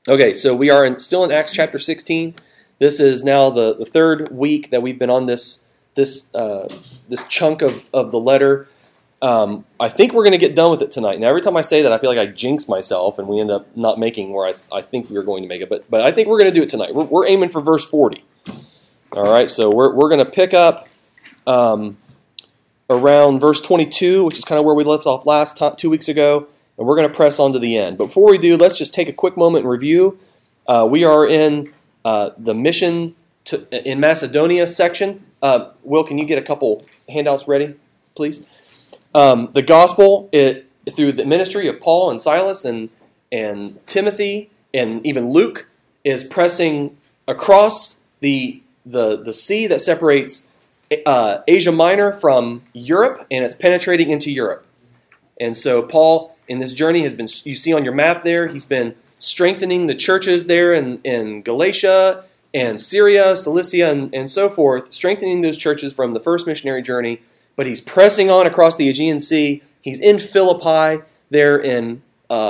Okay, so we are still in Acts chapter 16. This is now the third week that we've been on this chunk of the letter. I think we're going to get done with it tonight. Now, every time I say that, I feel like I jinx myself, and we end up not making where I think we are going to make it. But I think we're going to do it tonight. We're aiming for verse 40. All right, so we're going to pick up around verse 22, which is kind of where we left off 2 weeks ago. And we're going to press on to the end. But before we do, let's just take a quick moment and review. We are in the mission in Macedonia section. Will, can you get a couple handouts ready, please? The gospel, through the ministry of Paul and Silas and Timothy and even Luke, is pressing across the sea that separates Asia Minor from Europe, and it's penetrating into Europe. And so Paul, in this journey, has been, you see on your map there, he's been strengthening the churches there in Galatia and Syria, Cilicia, and so forth, strengthening those churches from the first missionary journey. But he's pressing on across the Aegean Sea. He's in Philippi there in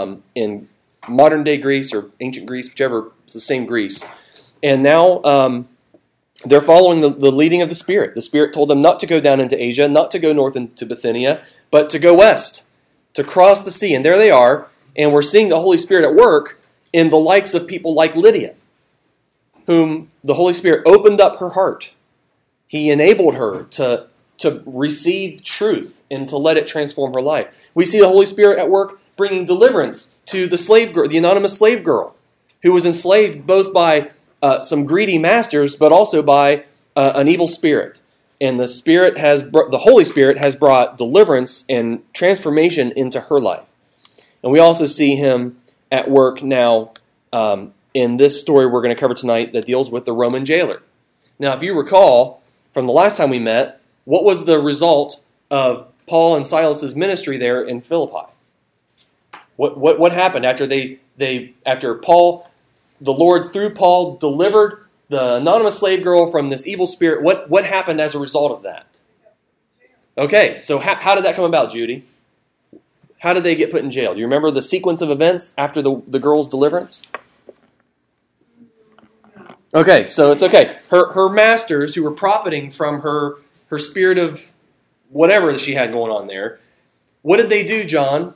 modern-day Greece or ancient Greece, whichever, it's the same Greece. And now they're following the leading of the Spirit. The Spirit told them not to go down into Asia, not to go north into Bithynia, but to go west, to cross the sea. And there they are, and we're seeing the Holy Spirit at work in the likes of people like Lydia, whom the Holy Spirit opened up her heart. He enabled her to receive truth and to let it transform her life. We see the Holy Spirit at work bringing deliverance to the slave girl, the anonymous slave girl, who was enslaved both by some greedy masters, but also by an evil spirit. And the Holy Spirit has brought deliverance and transformation into her life. And we also see him at work now in this story we're going to cover tonight that deals with the Roman jailer. Now, if you recall from the last time we met, what was the result of Paul and Silas's ministry there in Philippi? What happened after after Paul, the Lord through Paul delivered the anonymous slave girl from this evil spirit? What happened as a result of that? Okay, so how did that come about, Judy? How did they get put in jail? Do you remember the sequence of events after the girl's deliverance? Okay, so it's okay. Her masters, who were profiting from her spirit of whatever that she had going on there, what did they do, John,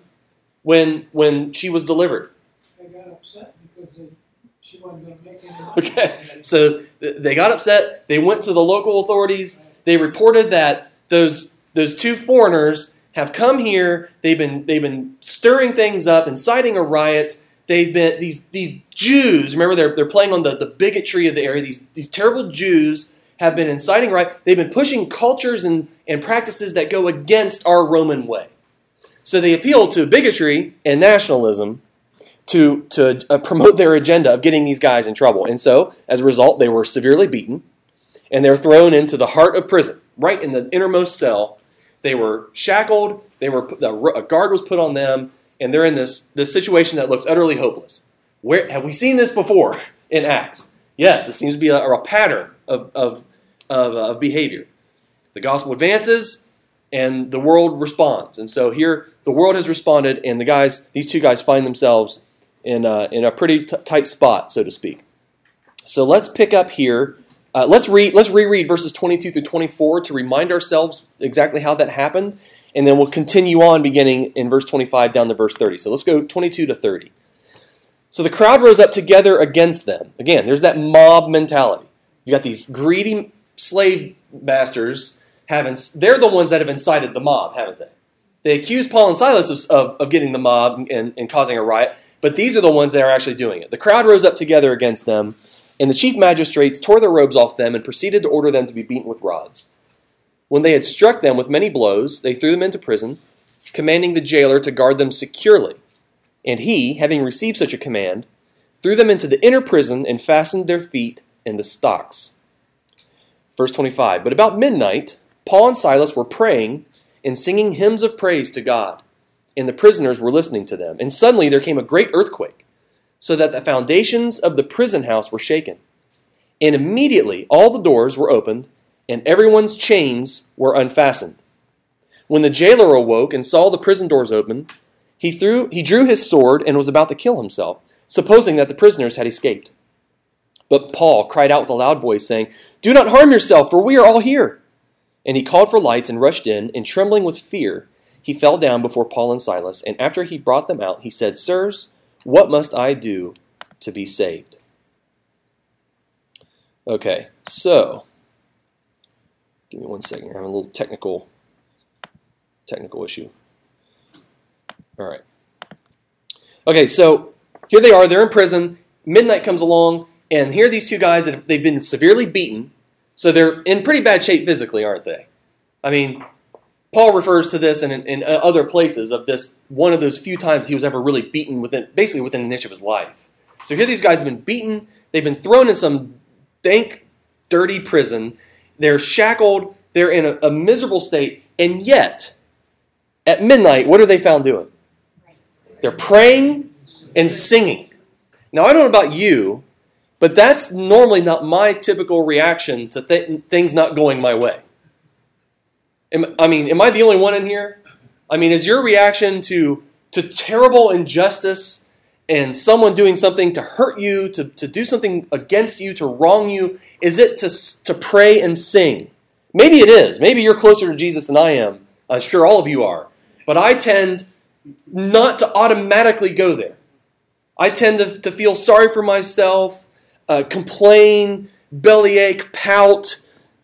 when she was delivered? They got upset because she wasn't going to make any money. Okay, so they got upset. They went to the local authorities. They reported that those two foreigners have come here. They've been stirring things up, inciting a riot. They've been these Jews. Remember, they're playing on the bigotry of the area. These terrible Jews have been inciting riot. They've been pushing cultures and practices that go against our Roman way. So they appeal to bigotry and nationalism to promote their agenda of getting these guys in trouble. And so, as a result, they were severely beaten, and they're thrown into the heart of prison, right in the innermost cell. They were shackled. A guard was put on them, and they're in this situation that looks utterly hopeless. Where have we seen this before in Acts? Yes, it seems to be a pattern of behavior. The gospel advances, and the world responds. And so here, the world has responded, and these two guys find themselves in a pretty tight spot, so to speak. So let's pick up here. Let's reread verses 22 through 24 to remind ourselves exactly how that happened, and then we'll continue on beginning in verse 25 down to verse 30. So let's go 22 to 30. So the crowd rose up together against them. Again, there's that mob mentality. You got these greedy slave masters. They're the ones that have incited the mob, haven't they? They accuse Paul and Silas of getting the mob and causing a riot, but these are the ones that are actually doing it. The crowd rose up together against them, and the chief magistrates tore their robes off them and proceeded to order them to be beaten with rods. When they had struck them with many blows, they threw them into prison, commanding the jailer to guard them securely. And he, having received such a command, threw them into the inner prison and fastened their feet in the stocks. Verse 25, but about midnight, Paul and Silas were praying and singing hymns of praise to God, and the prisoners were listening to them. And suddenly there came a great earthquake, so that the foundations of the prison house were shaken. And immediately all the doors were opened, and everyone's chains were unfastened. When the jailer awoke and saw the prison doors open, he drew his sword and was about to kill himself. supposing that the prisoners had escaped. But Paul cried out with a loud voice, saying, "Do not harm yourself, for we are all here." And he called for lights and rushed in, and trembling with fear, he fell down before Paul and Silas. And after he brought them out, he said, "Sirs, what must I do to be saved?" Okay, so give me 1 second. I'm having a little technical issue. All right. Okay, so here they are. They're in prison. Midnight comes along, and here are these two guys that they've been severely beaten. So they're in pretty bad shape physically, aren't they? I mean, Paul refers to this in other places of this, one of those few times he was ever really beaten basically within an inch of his life. So here these guys have been beaten. They've been thrown in some dank, dirty prison. They're shackled. They're in a miserable state. And yet, at midnight, what are they found doing? They're praying and singing. Now, I don't know about you, but that's normally not my typical reaction to things not going my way. Am I the only one in here? I mean, is your reaction to terrible injustice and someone doing something to hurt you, to do something against you, to wrong you, is it to pray and sing? Maybe it is. Maybe you're closer to Jesus than I am. I'm sure all of you are. But I tend not to automatically go there. I tend to feel sorry for myself, complain, bellyache, pout.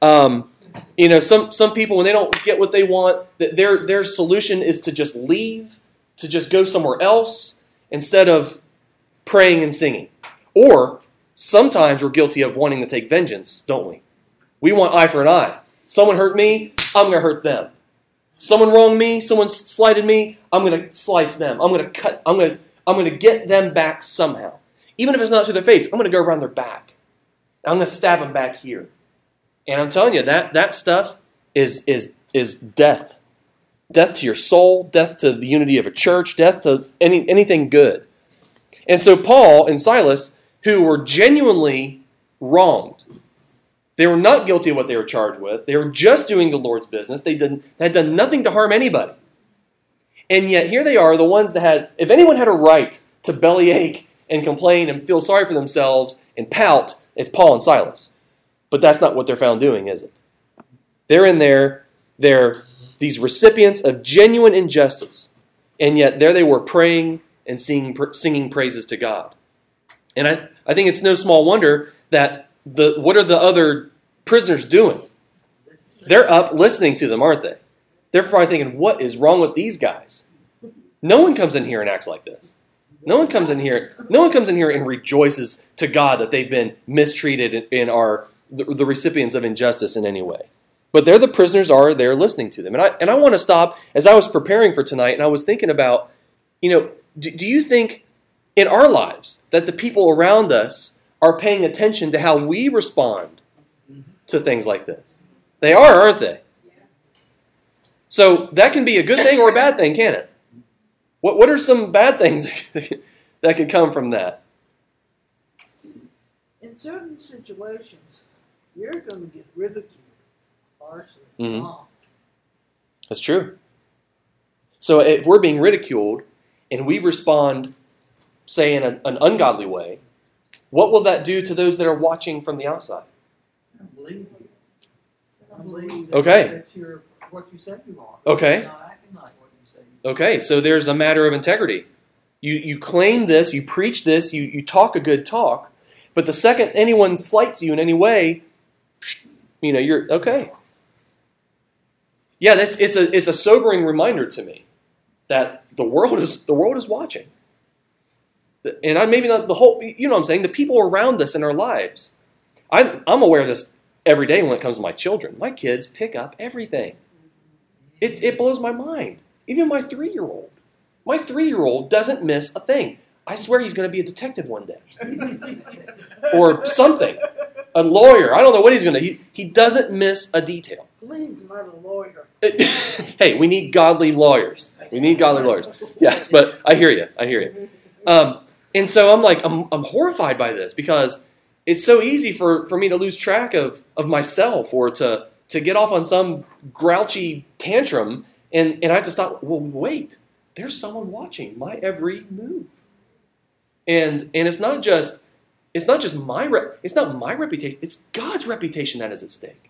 Some people, when they don't get what they want, their solution is to just leave, to just go somewhere else instead of praying and singing. Or sometimes we're guilty of wanting to take vengeance, don't we? We want eye for an eye. Someone hurt me, I'm going to hurt them. Someone wronged me, someone slighted me, I'm going to slice them. I'm going to get them back somehow. Even if it's not to their face, I'm going to go around their back. I'm going to stab them back here. And I'm telling you, that stuff is death. Death to your soul, death to the unity of a church, death to anything good. And so Paul and Silas, who were genuinely wronged, they were not guilty of what they were charged with. They were just doing the Lord's business. They had done nothing to harm anybody. And yet here they are, the ones that had, if anyone had a right to bellyache and complain and feel sorry for themselves and pout, it's Paul and Silas. But that's not what they're found doing, is it? They're in there, they're these recipients of genuine injustice, and yet there they were praying and singing praises to God. And I think it's no small wonder that what are the other prisoners doing? They're up listening to them, aren't they? They're probably thinking, what is wrong with these guys? No one comes in here and acts like this. No one comes in here and rejoices to God that they've been mistreated and are the recipients of injustice in any way. But there the prisoners are there listening to them. And I want to stop, as I was preparing for tonight, and I was thinking about, do you think in our lives that the people around us are paying attention to how we respond to things like this? They are, aren't they? So that can be a good thing or a bad thing, can't it? What are some bad things that can come from that? In certain situations, you're going to get ridiculed harshly. Mm-hmm. That's true. So if we're being ridiculed and we respond, say, in an ungodly way, what will that do to those that are watching from the outside? I believe you. I believe Okay. that you're what you said you are. Okay. You're not acting like what you say you are. Okay, so there's a matter of integrity. You claim this, you preach this, you talk a good talk, but the second anyone slights you in any way, you're okay. Yeah, it's a sobering reminder to me that the world is watching. And maybe not the whole, what I'm saying, the people around us in our lives. I'm aware of this every day when it comes to my children. My kids pick up everything. It blows my mind. Even my 3-year-old. My 3-year-old doesn't miss a thing. I swear he's going to be a detective one day. Or something. A lawyer. I don't know what he's going to. He doesn't miss a detail. Please, not a lawyer. Hey, we need godly lawyers. We need godly lawyers. Yeah, but I hear you. And so I'm horrified by this because it's so easy for me to lose track of myself or to get off on some grouchy tantrum and I have to stop. Well, wait, there's someone watching my every move. And it's not just it's not my reputation, it's God's reputation that is at stake.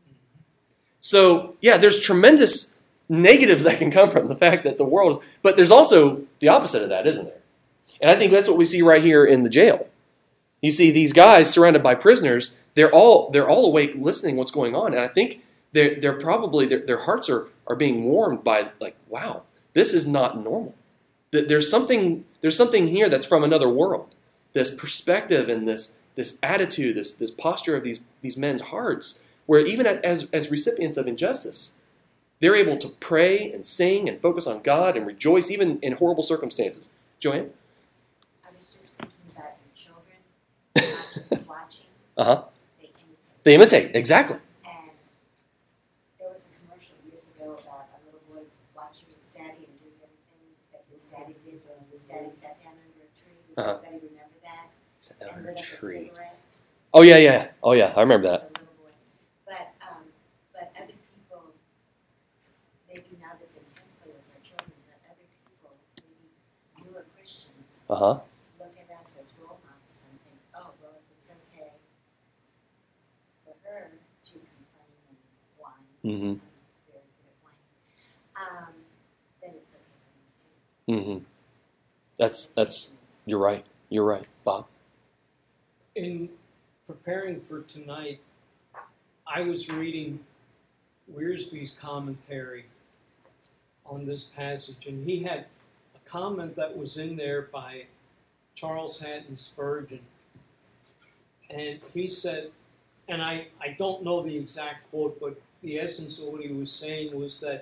So, yeah, there's tremendous negatives that can come from the fact that the world is, but there's also the opposite of that, isn't there? And I think that's what we see right here in the jail. You see these guys surrounded by prisoners, they're all awake listening what's going on. And I think they're probably their hearts are being warmed by, like, wow, this is not normal. There's something here that's from another world. This perspective and this attitude, this posture of these men's hearts, where even as recipients of injustice, they're able to pray and sing and focus on God and rejoice even in horrible circumstances. Joanne? I was just thinking about your children, not just watching. Uh-huh. They imitate. They imitate, exactly. And there was a commercial years ago about a little boy watching his daddy and doing everything that his daddy did. So his daddy sat down under a tree. Does anybody remember that? Sat down And under a lit up tree. cigarette. Oh, yeah. Oh, yeah, I remember that. The little boy. But other people, maybe not as intensely as our children, but other people, maybe newer Christians, Uh-huh. look at us as role models and think, oh, well, if it's okay for her to complain and whine, Mm-hmm. I'm very good at whining, then it's okay for me too. Mm-hmm. That's you're right. You're right, Bob. In preparing for tonight, I was reading Wiersbe's commentary on this passage, and he had a comment that was in there by Charles Haddon Spurgeon. And he said, and I don't know the exact quote, but the essence of what he was saying was that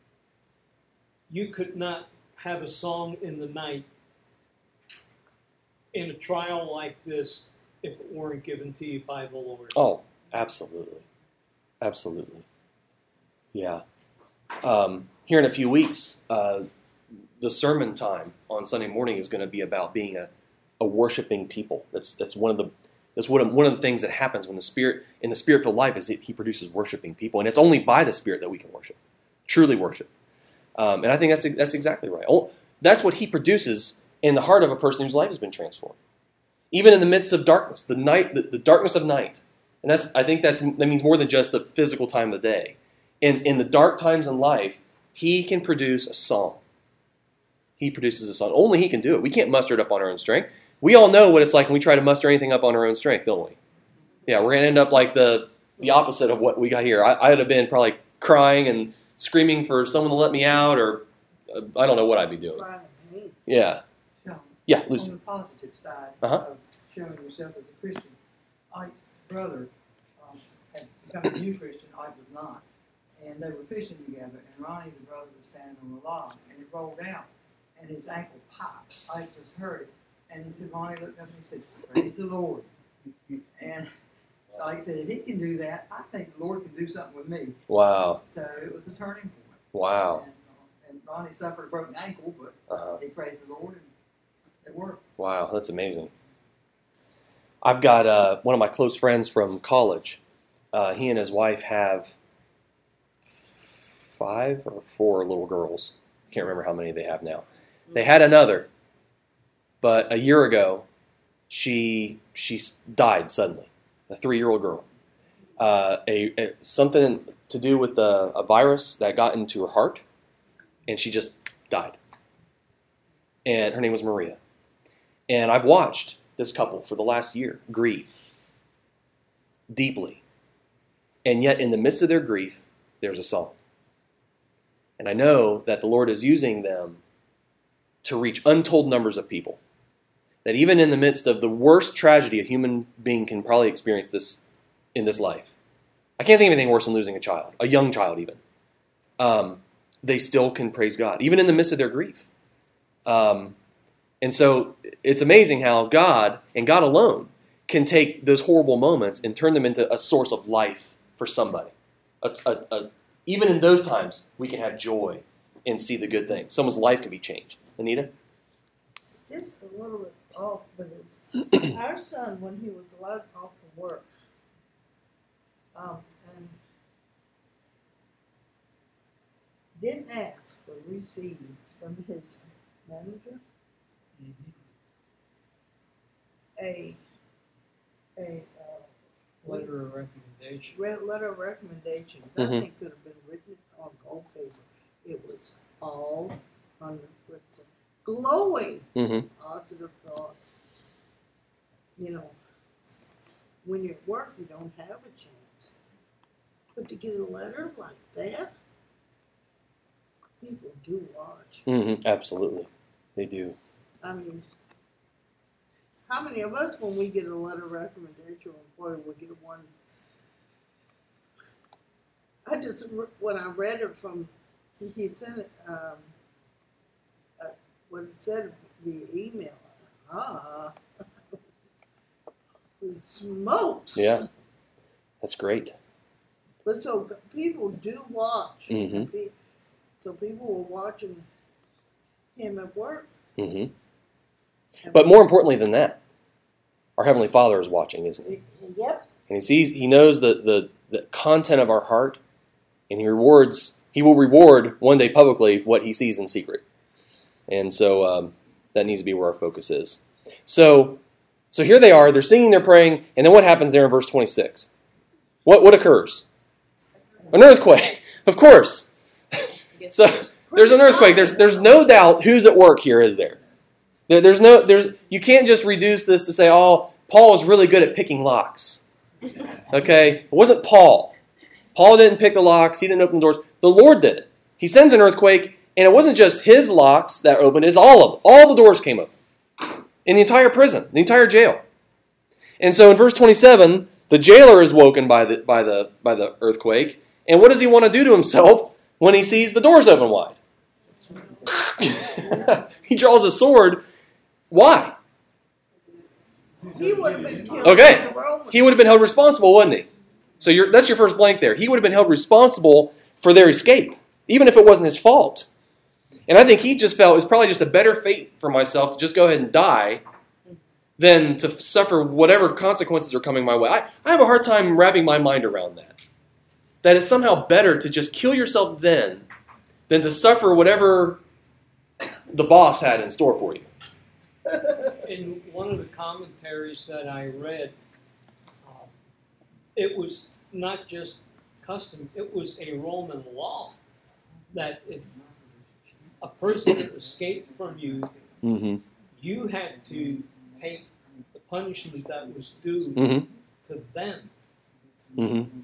you could not have a song in the night in a trial like this if it weren't given to you by the Lord. Oh, absolutely. Absolutely. Yeah. Here in a few weeks, the sermon time on Sunday morning is going to be about being a worshiping people. That's one of the things that happens when the Spirit-filled life is He produces worshiping people, and it's only by the Spirit that we can worship, truly worship. And I think that's exactly right. That's what He produces in the heart of a person whose life has been transformed. Even in the midst of darkness, the darkness of night, and I think that means more than just the physical time of the day. In the dark times in life, He can produce a song. He produces a song. Only He can do it. We can't muster it up on our own strength. We all know what it's like when we try to muster anything up on our own strength, don't we? Yeah, we're going to end up like the opposite of what we got here. I'd have been probably crying and screaming for someone to let me out, or I don't know what I'd be doing. Yeah. Sean, Yeah, Lucy. on the positive side Uh-huh. of showing yourself as a Christian, Ike's brother had become a new Christian. Ike was not. And they were fishing together, and Ronnie, the brother, was standing on a log, and it rolled out, and his ankle popped. Ike just heard it. And he said, Ronnie looked up and he said, praise the Lord. And Ike said, if he can do that, I think the Lord can do something with me. Wow. So it was a turning point. Wow. And Ronnie suffered a broken ankle, but he praised the Lord, and it worked. Wow, that's amazing. I've got one of my close friends from college. He and his wife have 5 or 4 little girls. I can't remember how many they have now. They had another, but a year ago, she died suddenly. A 3-year-old girl. Something to do with a virus that got into her heart, and she just died. And her name was Maria. And I've watched this couple for the last year grieve deeply. And yet in the midst of their grief, there's a song. And I know that the Lord is using them to reach untold numbers of people. That even in the midst of the worst tragedy a human being can probably experience in this life, I can't think of anything worse than losing a child, a young child even. They still can praise God, even in the midst of their grief. And so it's amazing how God, and God alone, can take those horrible moments and turn them into a source of life for somebody. Even in those times, we can have joy and see the good things. Someone's life can be changed. Anita? Just a little bit off, but it's our son, when he was allowed off from work, and didn't ask or receive from his manager. a Letter of recommendation. letter of recommendation. Mhm. Nothing could have been written on gold paper. It was all 100% glowing Mm-hmm. positive thoughts. You know, when you're at work, you don't have a chance. But to get a letter like that, people do watch. Mm-hmm. Absolutely, they do. I mean, how many of us, when we get a letter of recommendation, boy, we get one. When I read it from, he had sent it, what it said via email. Holy smokes. Yeah, that's great. But so people do watch. Mhm. So people were watching him at work. Mm-hmm. But more importantly than that, our Heavenly Father is watching, isn't he? Yep. And he knows the content of our heart, and he will reward one day publicly what he sees in secret. And so that needs to be where our focus is. So here they are, they're singing, they're praying, and then what happens there in verse 26? What occurs? An earthquake, of course. So there's an earthquake. There's no doubt who's at work here, is there? You can't just reduce this to say, oh, Paul is really good at picking locks. Okay? It wasn't Paul. Paul didn't pick the locks. He didn't open the doors. The Lord did it. He sends an earthquake, and it wasn't just his locks that opened. It's all of them. All the doors came open. In the entire prison, the entire jail. And so in verse 27, the jailer is woken by the earthquake. And what does he want to do to himself when he sees the doors open wide? He draws a sword. Why? He would have been killed. Okay. by the Romans. He would have been held responsible, wouldn't he? So that's your first blank there. He would have been held responsible for their escape, even if it wasn't his fault. And I think he just felt it was probably just a better fate for myself to just go ahead and die than to suffer whatever consequences are coming my way. I have a hard time wrapping my mind around that. That it's somehow better to just kill yourself then than to suffer whatever the boss had in store for you. In one of the commentaries that I read, it was not just custom, it was a Roman law that if a person escaped from you, Mm-hmm. you had to take the punishment that was due Mm-hmm. to them. Mm-hmm.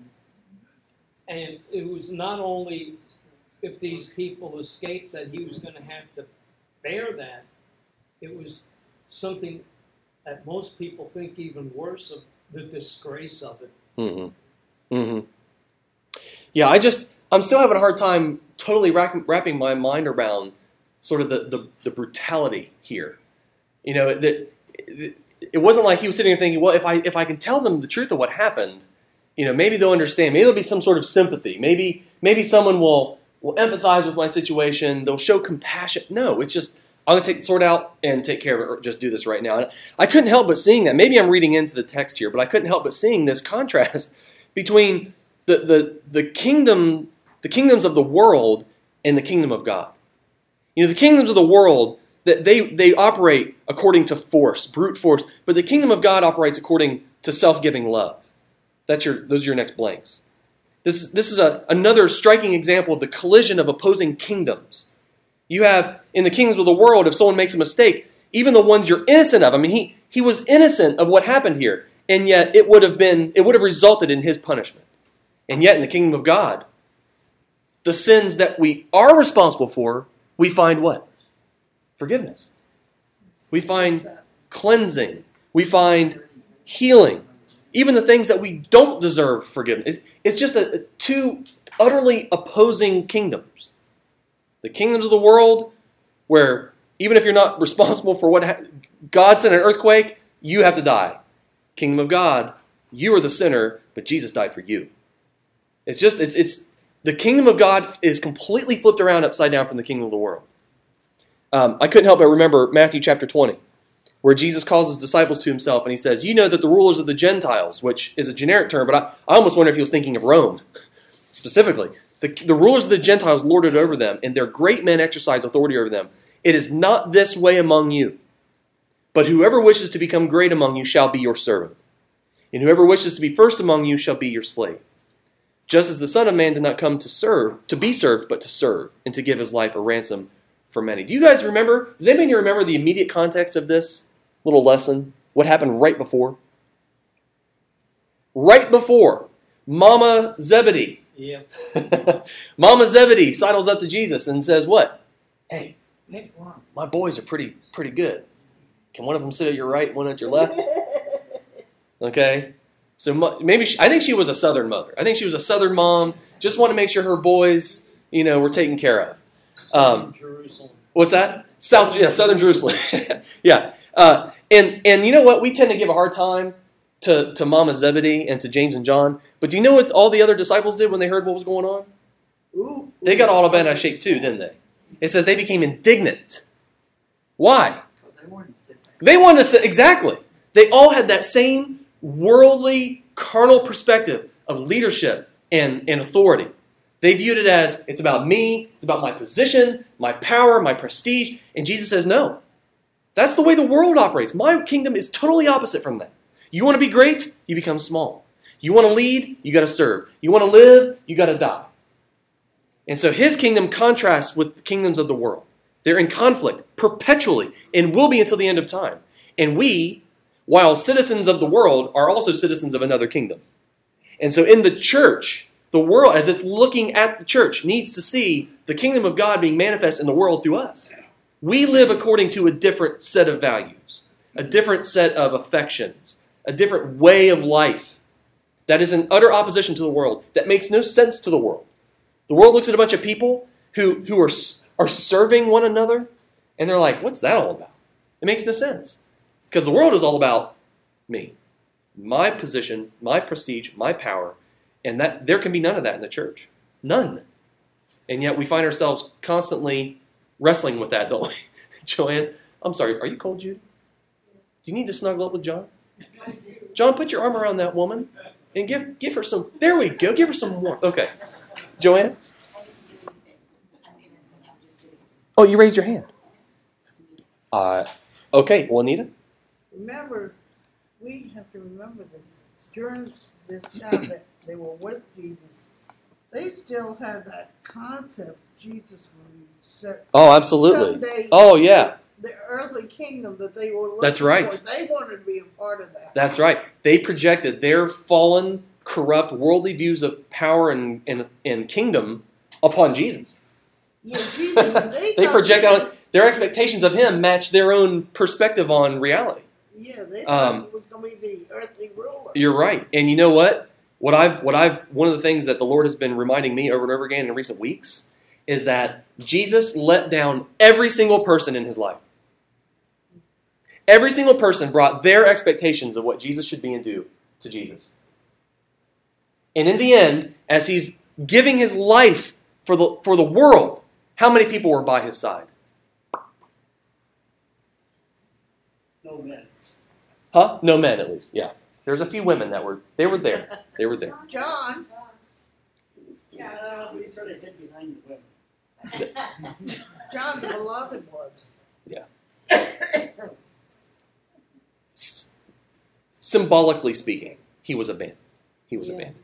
And it was not only if these people escaped that he was going to have to bear that, it was something that most people think even worse of, the disgrace of it. Mm-hmm. Mm-hmm. Yeah, I'm still having a hard time totally wrapping my mind around sort of the brutality here. You know, it wasn't like he was sitting there thinking, well, if I can tell them the truth of what happened, you know, maybe they'll understand. Maybe there'll be some sort of sympathy. Maybe someone will empathize with my situation. They'll show compassion. No, it's just, I'm going to take the sword out and take care of it, or just do this right now. And I couldn't help but seeing that. Maybe I'm reading into the text here, but I couldn't help but seeing this contrast between the kingdoms of the world and the kingdom of God. You know, the kingdoms of the world, that they operate according to force, brute force, but the kingdom of God operates according to self-giving love. Those are your next blanks. This is another striking example of the collision of opposing kingdoms. You have, in the kingdoms of the world, if someone makes a mistake, even the ones you're innocent of, I mean, he was innocent of what happened here, and yet it would have resulted in his punishment. And yet in the kingdom of God, the sins that we are responsible for, we find what? Forgiveness. We find cleansing. We find healing. Even the things that we don't deserve forgiveness. It's just two utterly opposing kingdoms. The kingdoms of the world, where even if you're not responsible for what God sent an earthquake, you have to die. Kingdom of God, you are the sinner, but Jesus died for you. It's the kingdom of God is completely flipped around upside down from the kingdom of the world. I couldn't help but remember Matthew chapter 20, where Jesus calls his disciples to himself, and he says, you know that the rulers of the Gentiles, which is a generic term, but I almost wonder if he was thinking of Rome specifically. The rulers of the Gentiles lorded over them, and their great men exercise authority over them. It is not this way among you. But whoever wishes to become great among you shall be your servant. And whoever wishes to be first among you shall be your slave. Just as the Son of Man did not come to be served, but to serve, and to give his life a ransom for many. Do you guys remember? Does anybody remember the immediate context of this little lesson? What happened right before? Right before, Mama Zebedee. Yeah. Mama Zebedee sidles up to Jesus and says, "What? Hey, Pick one. my boys are pretty good. Can one of them sit at your right, one at your left?" Okay. So maybe I think she was a Southern mother. I think she was a Southern mom. Just want to make sure her boys, were taken care of. Jerusalem. What's that? Southern Jerusalem. Yeah. And you know what? We tend to give a hard time to Mama Zebedee and to James and John. But do you know what all the other disciples did when they heard what was going on? Ooh, They got all bent out of shape too, didn't they? It says they became indignant. Why? Because they wanted to sit there. They wanted to say, exactly. They all had that same worldly, carnal perspective of leadership and authority. They viewed it as, it's about me, it's about my position, my power, my prestige. And Jesus says, no. That's the way the world operates. My kingdom is totally opposite from that. You want to be great? You become small. You want to lead? You got to serve. You want to live? You got to die. And so his kingdom contrasts with the kingdoms of the world. They're in conflict perpetually and will be until the end of time. And we, while citizens of the world, are also citizens of another kingdom. And so in the church, the world, as it's looking at the church, needs to see the kingdom of God being manifest in the world through us. We live according to a different set of values, a different set of affections, a different way of life that is in utter opposition to the world, that makes no sense to the world. The world looks at a bunch of people who are serving one another, and they're like, what's that all about? It makes no sense. Because the world is all about me, my position, my prestige, my power, and that there can be none of that in the church. None. And yet we find ourselves constantly wrestling with that, don't we? Joanne, I'm sorry, are you cold, Jude? Do you need to snuggle up with John? John, put your arm around that woman and give her some, there we go, give her some warmth. Okay. Joanne? I'm innocent, I'm just sitting. Oh, you raised your hand. Okay, well, Anita? remember, we have to remember this. During this time that they were with Jesus, they still had that concept Jesus would Oh, absolutely. someday Oh, yeah. the earthly kingdom that they were looking That's right. for. They wanted to be a part of that. That's right. They projected their fallen, corrupt, worldly views of power and kingdom upon Jesus. Yeah, Jesus, They project on their expectations of him match their own perspective on reality. Yeah, they thought he was going to be the earthly ruler. You're right. And you know what? One of the things that the Lord has been reminding me over and over again in recent weeks is that Jesus let down every single person in his life. Every single person brought their expectations of what Jesus should be and do to Jesus. And in the end, as he's giving his life for the world, how many people were by his side? No men. Huh? No men, at least. Yeah. There's a few women that were there. They were there. John, Yeah, we sort of hid behind the women. John the beloved was. Symbolically speaking, he was abandoned. He was abandoned.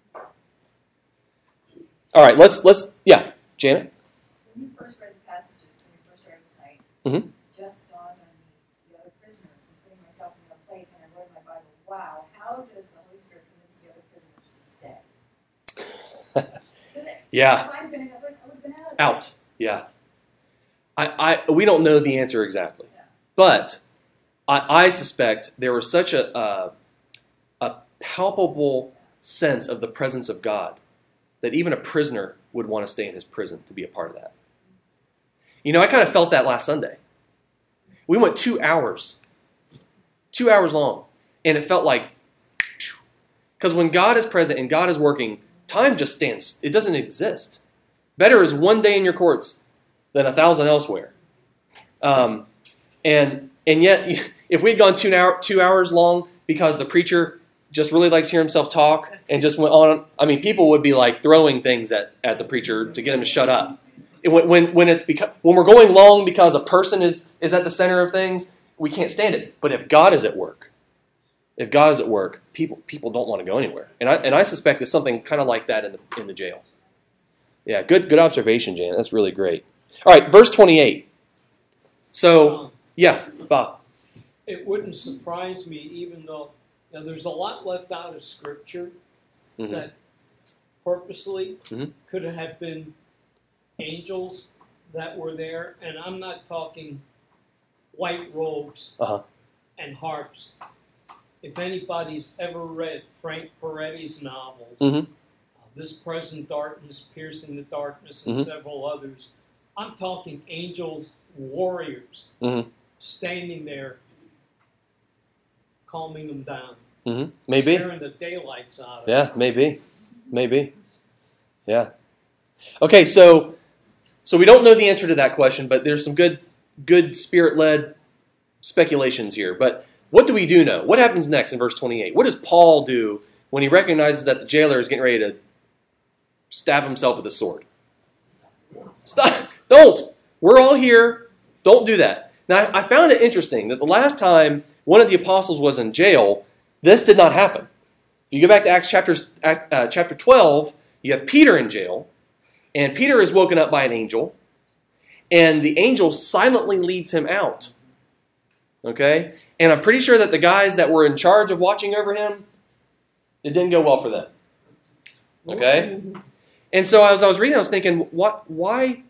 All right, let's Janet. When you first read the passages, when you first read tonight, Mhm. just dawned on me the other prisoners and putting myself in their place, and I wrote in my Bible, wow, how does the Holy Spirit convince the other prisoners to stay? 'Cause Yeah. if I'd have been in that place, I would have been out. Out. Yeah. We don't know the answer exactly, but I suspect there was such a palpable sense of the presence of God that even a prisoner would want to stay in his prison to be a part of that. You know, I kind of felt that last Sunday. We went 2 hours long, and it felt like, because when God is present and God is working, time just stands. It doesn't exist. Better is one day in your courts than 1,000 elsewhere. And yet, if we'd gone 2 hours long because the preacher just really likes to hear himself talk and just went on, I mean, people would be like throwing things at the preacher to get him to shut up. When we're going long because a person is at the center of things, we can't stand it. But if God is at work, people don't want to go anywhere. And I suspect there's something kind of like that in the jail. Yeah, good observation, Jan. That's really great. All right, verse 28. So, yeah, Bob. It wouldn't surprise me, even though there's a lot left out of Scripture Mm-hmm. that purposely Mhm. could have been angels that were there. And I'm not talking white robes Uh-huh. and harps. If anybody's ever read Frank Peretti's novels, Mm-hmm. This Present Darkness, Piercing the Darkness, and Mhm. several others, I'm talking angels, warriors, Mhm. standing there, calming them down, Mm-hmm. Maybe. scaring the daylights out of Yeah, them. maybe. Yeah. Okay, so we don't know the answer to that question, but there's some good spirit-led speculations here. But what do we do know? What happens next in verse 28? What does Paul do when he recognizes that the jailer is getting ready to stab himself with a sword? Stop! Don't! We're all here. Don't do that. Now, I found it interesting that the last time one of the apostles was in jail, this did not happen. If you go back to Acts chapter 12, you have Peter in jail, and Peter is woken up by an angel, and the angel silently leads him out. Okay? And I'm pretty sure that the guys that were in charge of watching over him, it didn't go well for them. Okay? And so as I was reading, I was thinking, why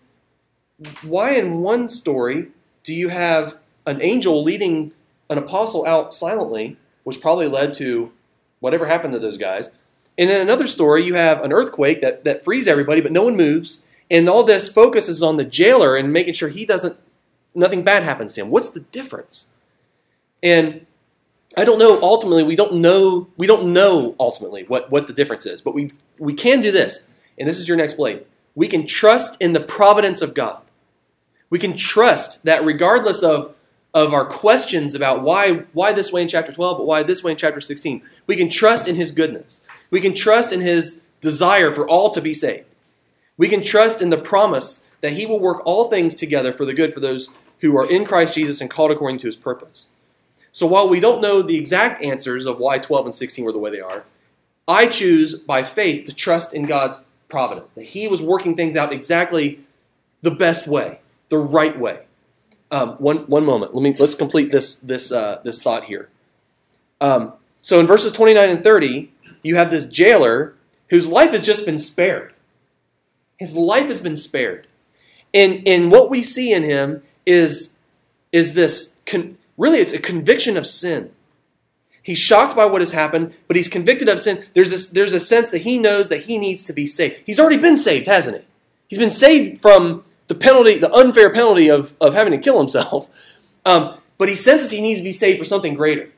in one story do you have an angel leading an apostle out silently, which probably led to whatever happened to those guys? And then another story, you have an earthquake that frees everybody, but no one moves. And all this focuses on the jailer and making sure nothing bad happens to him. What's the difference? And I don't know. Ultimately, we don't know ultimately what the difference is. But we can do this, and this is your next blade. We can trust in the providence of God. We can trust that regardless of our questions about why this way in chapter 12, but why this way in chapter 16, we can trust in His goodness. We can trust in His desire for all to be saved. We can trust in the promise that He will work all things together for the good for those who are in Christ Jesus and called according to His purpose. So while we don't know the exact answers of why 12 and 16 were the way they are, I choose by faith to trust in God's providence, that He was working things out exactly the best way, the right way. One moment. Let's complete this thought here. So in verses 29 and 30, you have this jailer whose life has just been spared. His life has been spared. And what we see in him is this, really it's a conviction of sin. He's shocked by what has happened, but he's convicted of sin. There's a sense that he knows that he needs to be saved. He's already been saved, hasn't he? He's been saved from the unfair penalty of having to kill himself. But he senses he needs to be saved for something greater.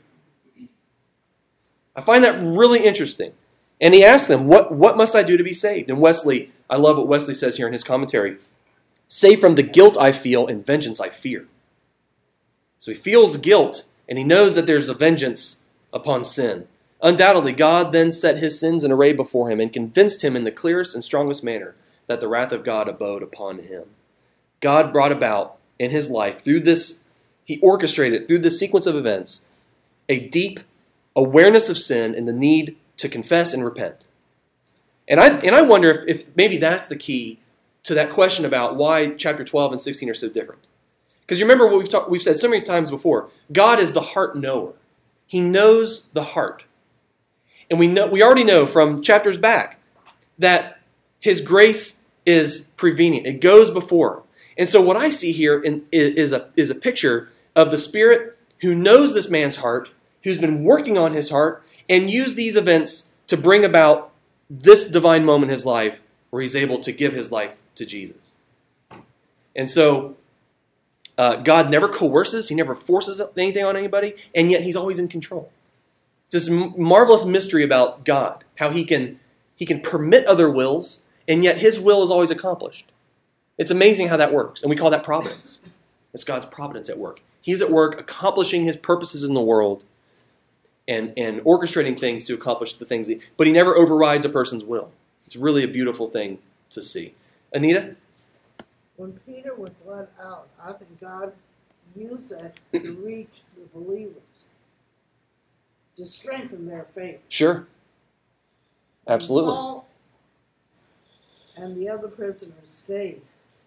I find that really interesting. And he asks them, what must I do to be saved? And Wesley, I love what Wesley says here in his commentary. Saved from the guilt I feel and vengeance I fear. So he feels guilt, and he knows that there's a vengeance upon sin. Undoubtedly, God then set his sins in array before him and convinced him in the clearest and strongest manner that the wrath of God abode upon him. God brought about in his life, through this, he orchestrated through this sequence of events, a deep awareness of sin and the need to confess and repent. And I wonder if maybe that's the key to that question about why chapter 12 and 16 are so different. Because you remember what we've said so many times before. God is the heart knower. He knows the heart. And we already know from chapters back that his grace is prevenient. It goes before. And so what I see here is a picture of the Spirit who knows this man's heart, who's been working on his heart, and used these events to bring about this divine moment in his life where he's able to give his life to Jesus. And so God never coerces, he never forces anything on anybody, and yet he's always in control. It's this marvelous mystery about God, how he can permit other wills, and yet his will is always accomplished. It's amazing how that works, and we call that providence. It's God's providence at work. He's at work accomplishing his purposes in the world and orchestrating things to accomplish the things, but he never overrides a person's will. It's really a beautiful thing to see. Anita? When Peter was let out, I think God use that to reach the believers, to strengthen their faith. Sure. Absolutely. Paul and the other prisoners stayed.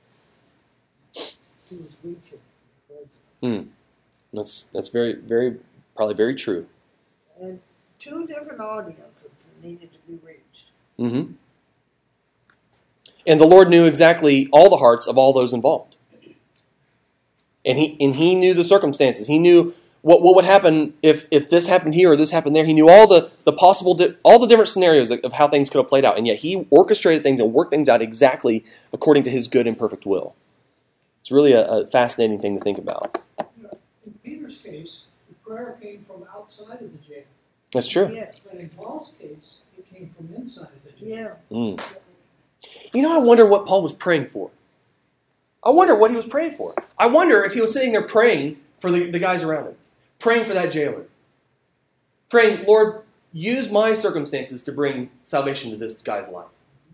He was reaching the prisoners. That's very, very, probably very true. And two different audiences needed to be reached. Mm-hmm. And the Lord knew exactly all the hearts of all those involved. And he knew the circumstances. He knew what would happen if this happened here or this happened there. He knew all the possible, all the different scenarios of how things could have played out. And yet he orchestrated things and worked things out exactly according to his good and perfect will. It's really a fascinating thing to think about. In Peter's case, the prayer came from outside of the jail. That's true. Yeah. But in Paul's case, it came from inside of the jail. Yeah. Mm. You know, I wonder what Paul was praying for. I wonder what he was praying for. I wonder if he was sitting there praying for the guys around him, praying for that jailer, praying, Lord, use my circumstances to bring salvation to this guy's life.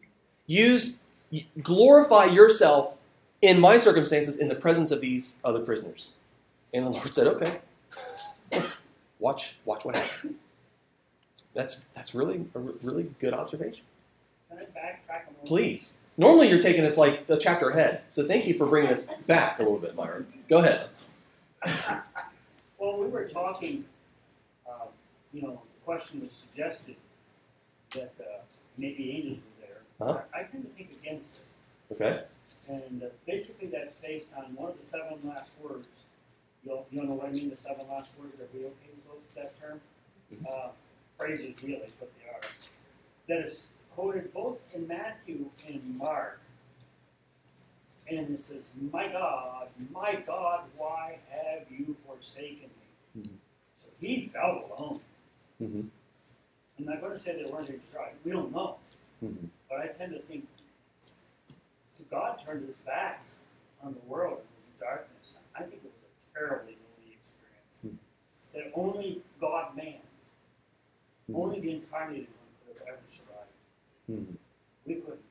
Glorify yourself in my circumstances in the presence of these other prisoners. And the Lord said, okay, watch what happens. That's really a really good observation. Can I backtrack a little? Please. Normally you're taking us like the chapter ahead, so thank you for bringing us back a little bit, Myron. Go ahead. Well, we were talking, the question was suggested that maybe angels were there. Uh-huh. I tend to think against it. Okay. And basically that's based on one of the 7 last words. You'll know what I mean, the 7 last words? Are we okay with that term? Phrases really is what they are. That is quoted both in Matthew and Mark. And it says, my God, why have you forsaken me? Mm-hmm. So he felt alone. Mm-hmm. I'm not going to say they weren't tried. We don't know. Mm-hmm. But I tend to think God turned his back on the world. It was darkness. I think it was a terribly lonely experience. Mm-hmm. That only God-man, only the incarnated one could have ever survived. Mm-hmm. We couldn't.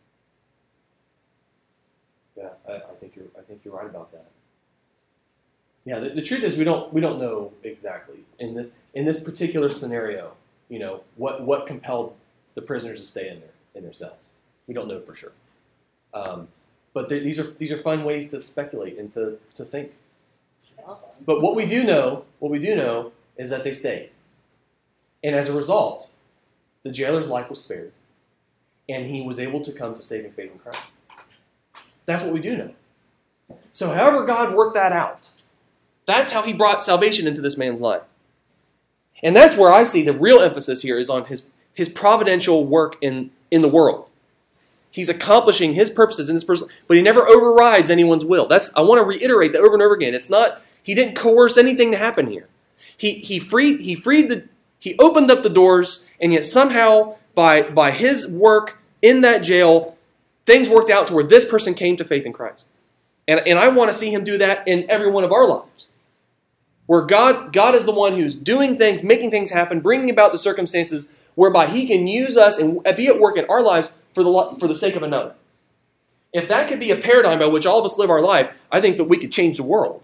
Yeah, I think you're right about that. Yeah, the truth is we don't know exactly in this particular scenario. What compelled the prisoners to stay in their cells. We don't know for sure. But these are fun ways to speculate and to think. That's fine. But what we do know is that they stayed, and as a result, the jailer's life was spared, and he was able to come to saving faith in Christ. That's what we do know. So however God worked that out, that's how he brought salvation into this man's life. And that's where I see the real emphasis here is on his providential work in the world. He's accomplishing his purposes in this person, but he never overrides anyone's will. I want to reiterate that over and over again. It's not, he didn't coerce anything to happen here. He opened up the doors, and yet somehow by his work in that jail, things worked out to where this person came to faith in Christ. And I want to see him do that in every one of our lives. Where God is the one who's doing things, making things happen, bringing about the circumstances whereby he can use us and be at work in our lives for the sake of another. If that could be a paradigm by which all of us live our life, I think that we could change the world.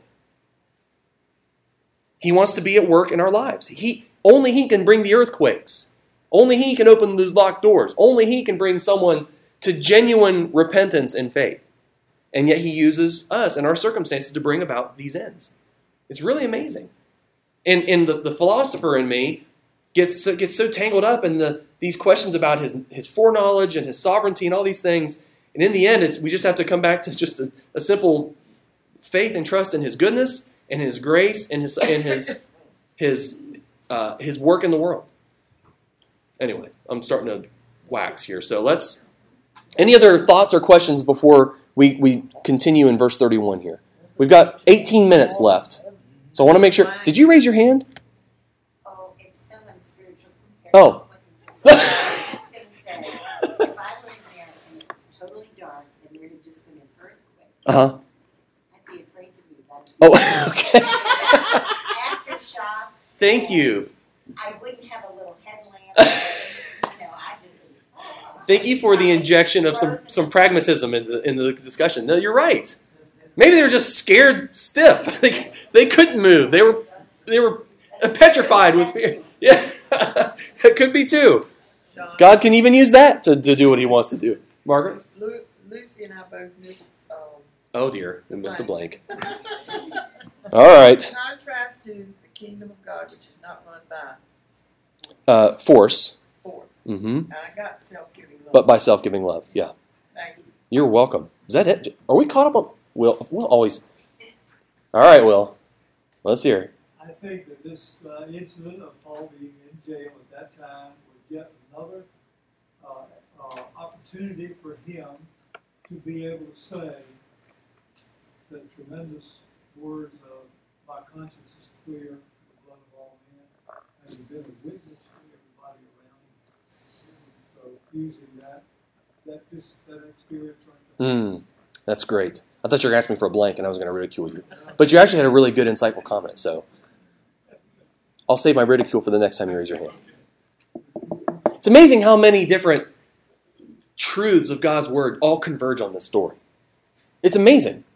He wants to be at work in our lives. Only he can bring the earthquakes. Only he can open those locked doors. Only he can bring someone to genuine repentance and faith. And yet he uses us and our circumstances to bring about these ends. It's really amazing. And the philosopher in me gets so tangled up in these questions about his foreknowledge and his sovereignty and all these things. And in the end, we just have to come back to just a simple faith and trust in his goodness and his grace and his work in the world. Anyway, I'm starting to wax here. So any other thoughts or questions before we continue in verse 31 here? We've got 18 minutes left. So I want to make sure. Did you raise your hand? Oh, it's so unspiritual. Oh. I was just going to say, if I was there and it was totally dark and there had just been an earthquake, Uh-huh. I'd be afraid to move. Oh, okay. Aftershocks. Thank you. I wouldn't have a little headlamp. I just. Thank you for the injection of some pragmatism in the discussion. No, you're right. Maybe they were just scared stiff. They couldn't move. They were petrified with fear. Yeah, it could be too. Sean, God can even use that to do what he wants to do. Margaret? Lucy and I both missed. Oh dear, we missed a blank. All right. Contrast to the kingdom of God, which is not run by Force. force. Mm-hmm. And I got self-giving love. But by self-giving love. Yeah. Thank you. You're welcome. Is that it? Are we caught up on? We'll always. All right, Will. Let's hear it. I think that this incident of Paul being in jail at that time was yet another opportunity for him to be able to say the tremendous words of "my conscience is clear in the blood of all men," having been a witness to everybody around him. So using that experience right there. That's great. I thought you were asking me for a blank and I was going to ridicule you. But you actually had a really good, insightful comment, so I'll save my ridicule for the next time you raise your hand. It's amazing how many different truths of God's Word all converge on this story. It's amazing.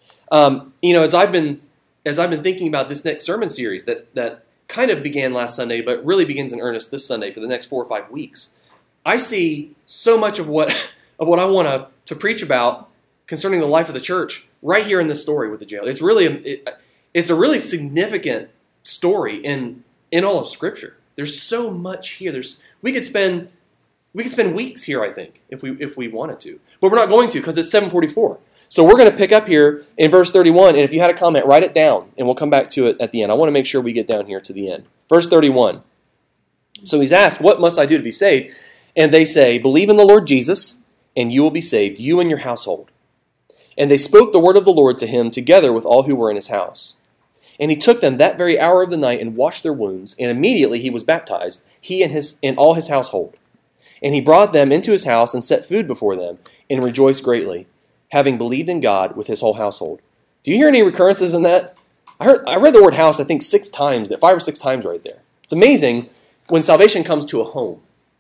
As I've been thinking about this next sermon series that kind of began last Sunday, but really begins in earnest this Sunday for the next 4 or 5 weeks, I see so much of what I want to preach about concerning the life of the church right here in this story with the jail. It's a really significant story in all of Scripture. There's so much here. We could spend weeks here, I think, if we wanted to, but we're not going to because it's 7:44. So we're going to pick up here in verse 31, and if you had a comment, write it down, and we'll come back to it at the end. I want to make sure we get down here to the end. Verse 31. So he's asked, "What must I do to be saved?" And they say, "Believe in the Lord Jesus, and you will be saved, you and your household." And they spoke the word of the Lord to him together with all who were in his house. And he took them that very hour of the night and washed their wounds, and immediately he was baptized, he and all his household. And he brought them into his house and set food before them, and rejoiced greatly, having believed in God with his whole household. Do you hear any recurrences in that? I read the word house, I think 6 times, 5 or 6 times right there. It's amazing when salvation comes to a home.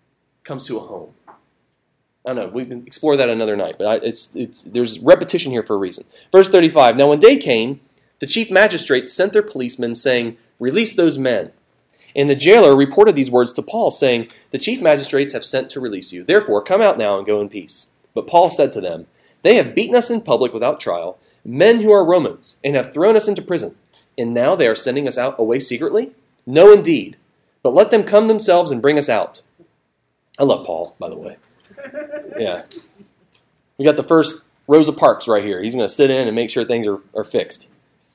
I don't know, we can explore that another night, but there's repetition here for a reason. Verse 35, "Now when day came, the chief magistrates sent their policemen, saying, 'Release those men.' And the jailer reported these words to Paul, saying, 'The chief magistrates have sent to release you. Therefore, come out now and go in peace.' But Paul said to them, 'They have beaten us in public without trial, men who are Romans, and have thrown us into prison. And now they are sending us out away secretly? No, indeed. But let them come themselves and bring us out.'" I love Paul, by the way. Yeah. We got the first Rosa Parks right here. He's going to sit in and make sure things are fixed.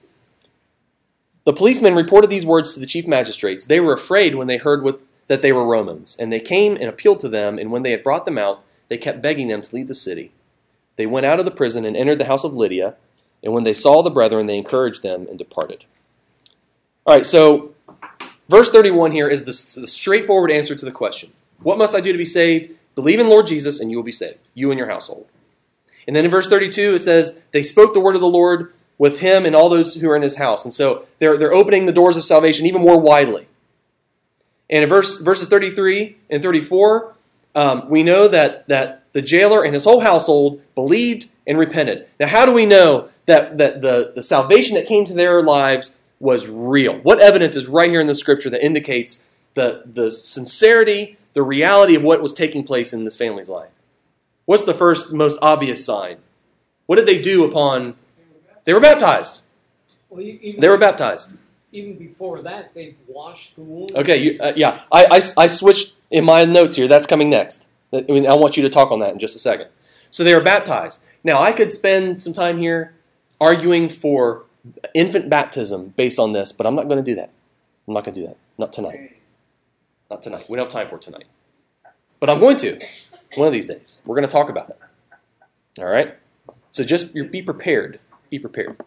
The policemen reported these words to the chief magistrates. They were afraid when they heard that they were Romans, and they came and appealed to them, and when they had brought them out, they kept begging them to leave the city. They went out of the prison and entered the house of Lydia, and when they saw the brethren, they encouraged them and departed. All right, so verse 31 here is the straightforward answer to the question. What must I do to be saved? Believe in Lord Jesus, and you will be saved, you and your household. And then in verse 32, it says, they spoke the word of the Lord with him and all those who are in his house. And so they're opening the doors of salvation even more widely. And in verses 33 and 34, we know that the jailer and his whole household believed and repented. Now, how do we know that the salvation that came to their lives was real? What evidence is right here in the Scripture that indicates the sincerity, the reality of what was taking place in this family's life? What's the first, most obvious sign? What did they do upon... They were baptized. Well, They were baptized. Even before that, they washed the wounds. Okay, yeah. I switched in my notes here. That's coming next. I want you to talk on that in just a second. So they were baptized. Now, I could spend some time here arguing for infant baptism based on this, but I'm not going to do that. I'm not going to do that. Not tonight. Not tonight. We don't have time for it tonight. But I'm going to. One of these days. We're going to talk about it. All right? So just be prepared. Be prepared.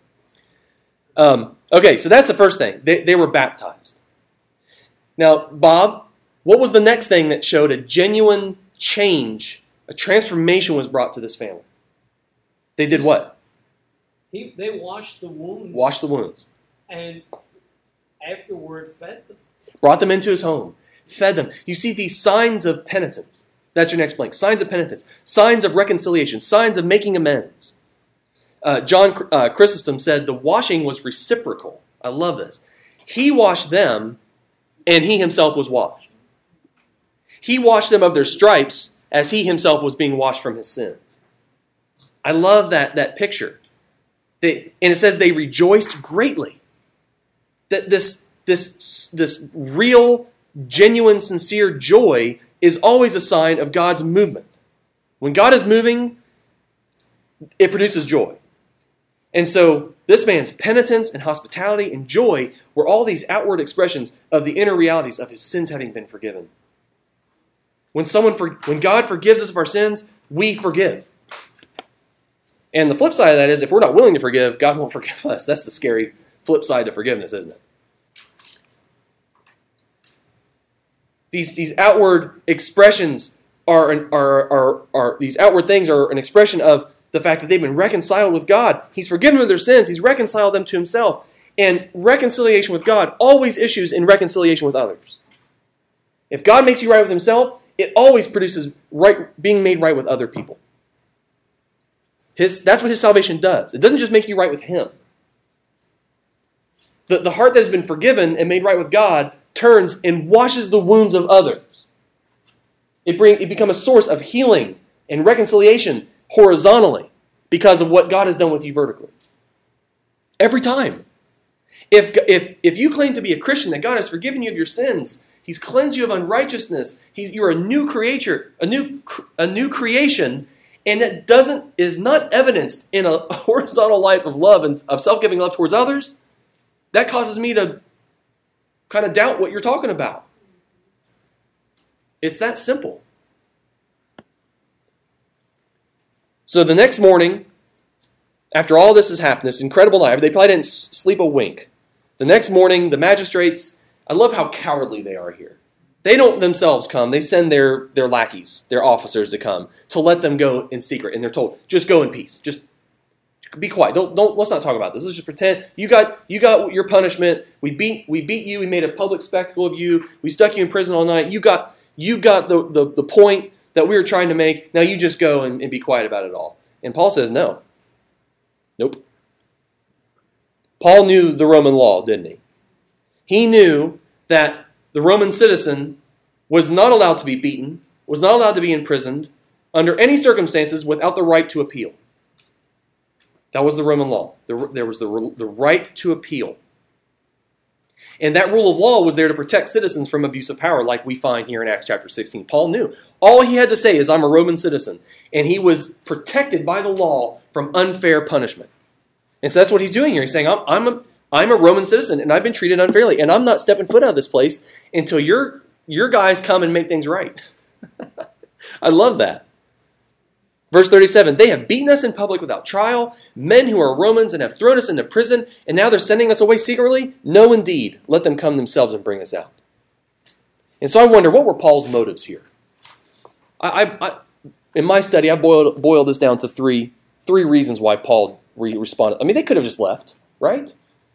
Okay, so that's the first thing. They were baptized. Now, Bob, what was the next thing that showed a genuine change, a transformation was brought to this family? They did what? They washed the wounds. Washed the wounds. And afterward fed them. Brought them into his home. Fed them. You see these signs of penitence. That's your next blank. Signs of penitence. Signs of reconciliation. Signs of making amends. John Chrysostom said the washing was reciprocal. I love this. He washed them, and he himself was washed. He washed them of their stripes as he himself was being washed from his sins. I love that picture. And it says they rejoiced greatly. That this real, genuine, sincere joy is always a sign of God's movement. When God is moving, it produces joy. And so this man's penitence and hospitality and joy were all these outward expressions of the inner realities of his sins having been forgiven. When God forgives us of our sins, we forgive. And the flip side of that is if we're not willing to forgive, God won't forgive us. That's the scary flip side to forgiveness, isn't it? These outward expressions these outward things are an expression of the fact that they've been reconciled with God. He's forgiven them of their sins. He's reconciled them to himself. And reconciliation with God always issues in reconciliation with others. If God makes you right with himself, it always produces being made right with other people. That's what his salvation does. It doesn't just make you right with him. The heart that has been forgiven and made right with God turns and washes the wounds of others. It becomes a source of healing and reconciliation horizontally because of what God has done with you vertically. Every time. If you claim to be a Christian, that God has forgiven you of your sins, he's cleansed you of unrighteousness, you're a new creature, a new creation, and it is not evidenced in a horizontal life of love and of self-giving love towards others, that causes me to kind of doubt what you're talking about. It's that simple. So the next morning, after all this has happened, this incredible night, they probably didn't sleep a wink. The next morning, the magistrates, I love how cowardly they are here. They don't themselves come. They send their lackeys, their officers to come, to let them go in secret. And they're told, just go in peace. Just be quiet. Let's not talk about this. Let's just pretend you got your punishment. We beat you. We made a public spectacle of you. We stuck you in prison all night. You got the point that we were trying to make. Now you just go and be quiet about it all. And Paul says, no. Nope. Paul knew the Roman law, didn't he? He knew that the Roman citizen was not allowed to be beaten, was not allowed to be imprisoned under any circumstances without the right to appeal. That was the Roman law. There was the right to appeal. And that rule of law was there to protect citizens from abuse of power, like we find here in Acts chapter 16. Paul knew. All he had to say is, I'm a Roman citizen. And he was protected by the law from unfair punishment. And so that's what he's doing here. He's saying, I'm a Roman citizen, and I've been treated unfairly, and I'm not stepping foot out of this place until your guys come and make things right. I love that. Verse 37, they have beaten us in public without trial, men who are Romans, and have thrown us into prison, and now they're sending us away secretly? No, indeed. Let them come themselves and bring us out. And so I wonder, what were Paul's motives here? In my study, I boiled this down to three reasons why Paul responded. I mean, they could have just left, right?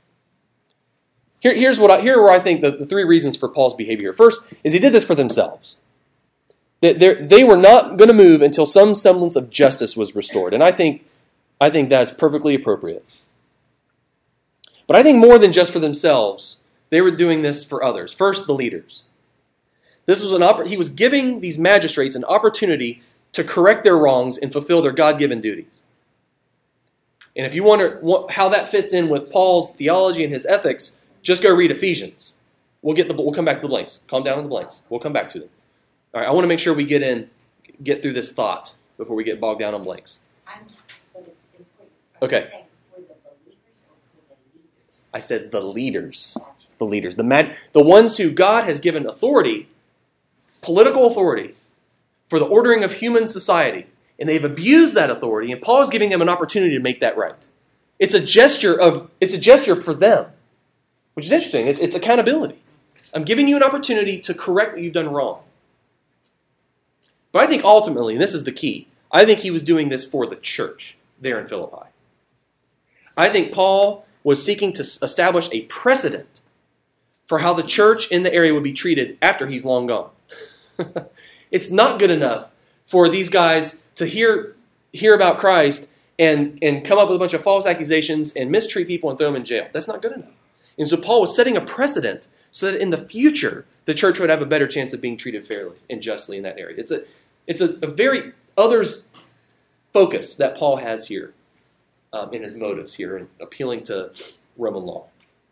Here are where I think the three reasons for Paul's behavior. First is he did this for themselves. They were not going to move until some semblance of justice was restored. And I think that's perfectly appropriate. But I think more than just for themselves, they were doing this for others. First, the leaders. He was giving these magistrates an opportunity to correct their wrongs and fulfill their God-given duties. And if you wonder how that fits in with Paul's theology and his ethics, just go read Ephesians. We'll come back to the blanks. Calm down on the blanks. We'll come back to them. All right, I want to make sure we get through this thought before we get bogged down on blanks. But it's important. Okay. Are you saying for the believers or for the leaders? I said the leaders. Gotcha. The leaders. The ones who God has given authority, political authority, for the ordering of human society. And they've abused that authority, and Paul is giving them an opportunity to make that right. It's a gesture for them, which is interesting. It's accountability. I'm giving you an opportunity to correct what you've done wrong. But I think ultimately, and this is the key, I think he was doing this for the church there in Philippi. I think Paul was seeking to establish a precedent for how the church in the area would be treated after he's long gone. It's not good enough for these guys to hear about Christ and come up with a bunch of false accusations and mistreat people and throw them in jail. That's not good enough. And so Paul was setting a precedent so that in the future, the church would have a better chance of being treated fairly and justly in that area. It's a very others focus that Paul has here in his motives here in appealing to Roman law.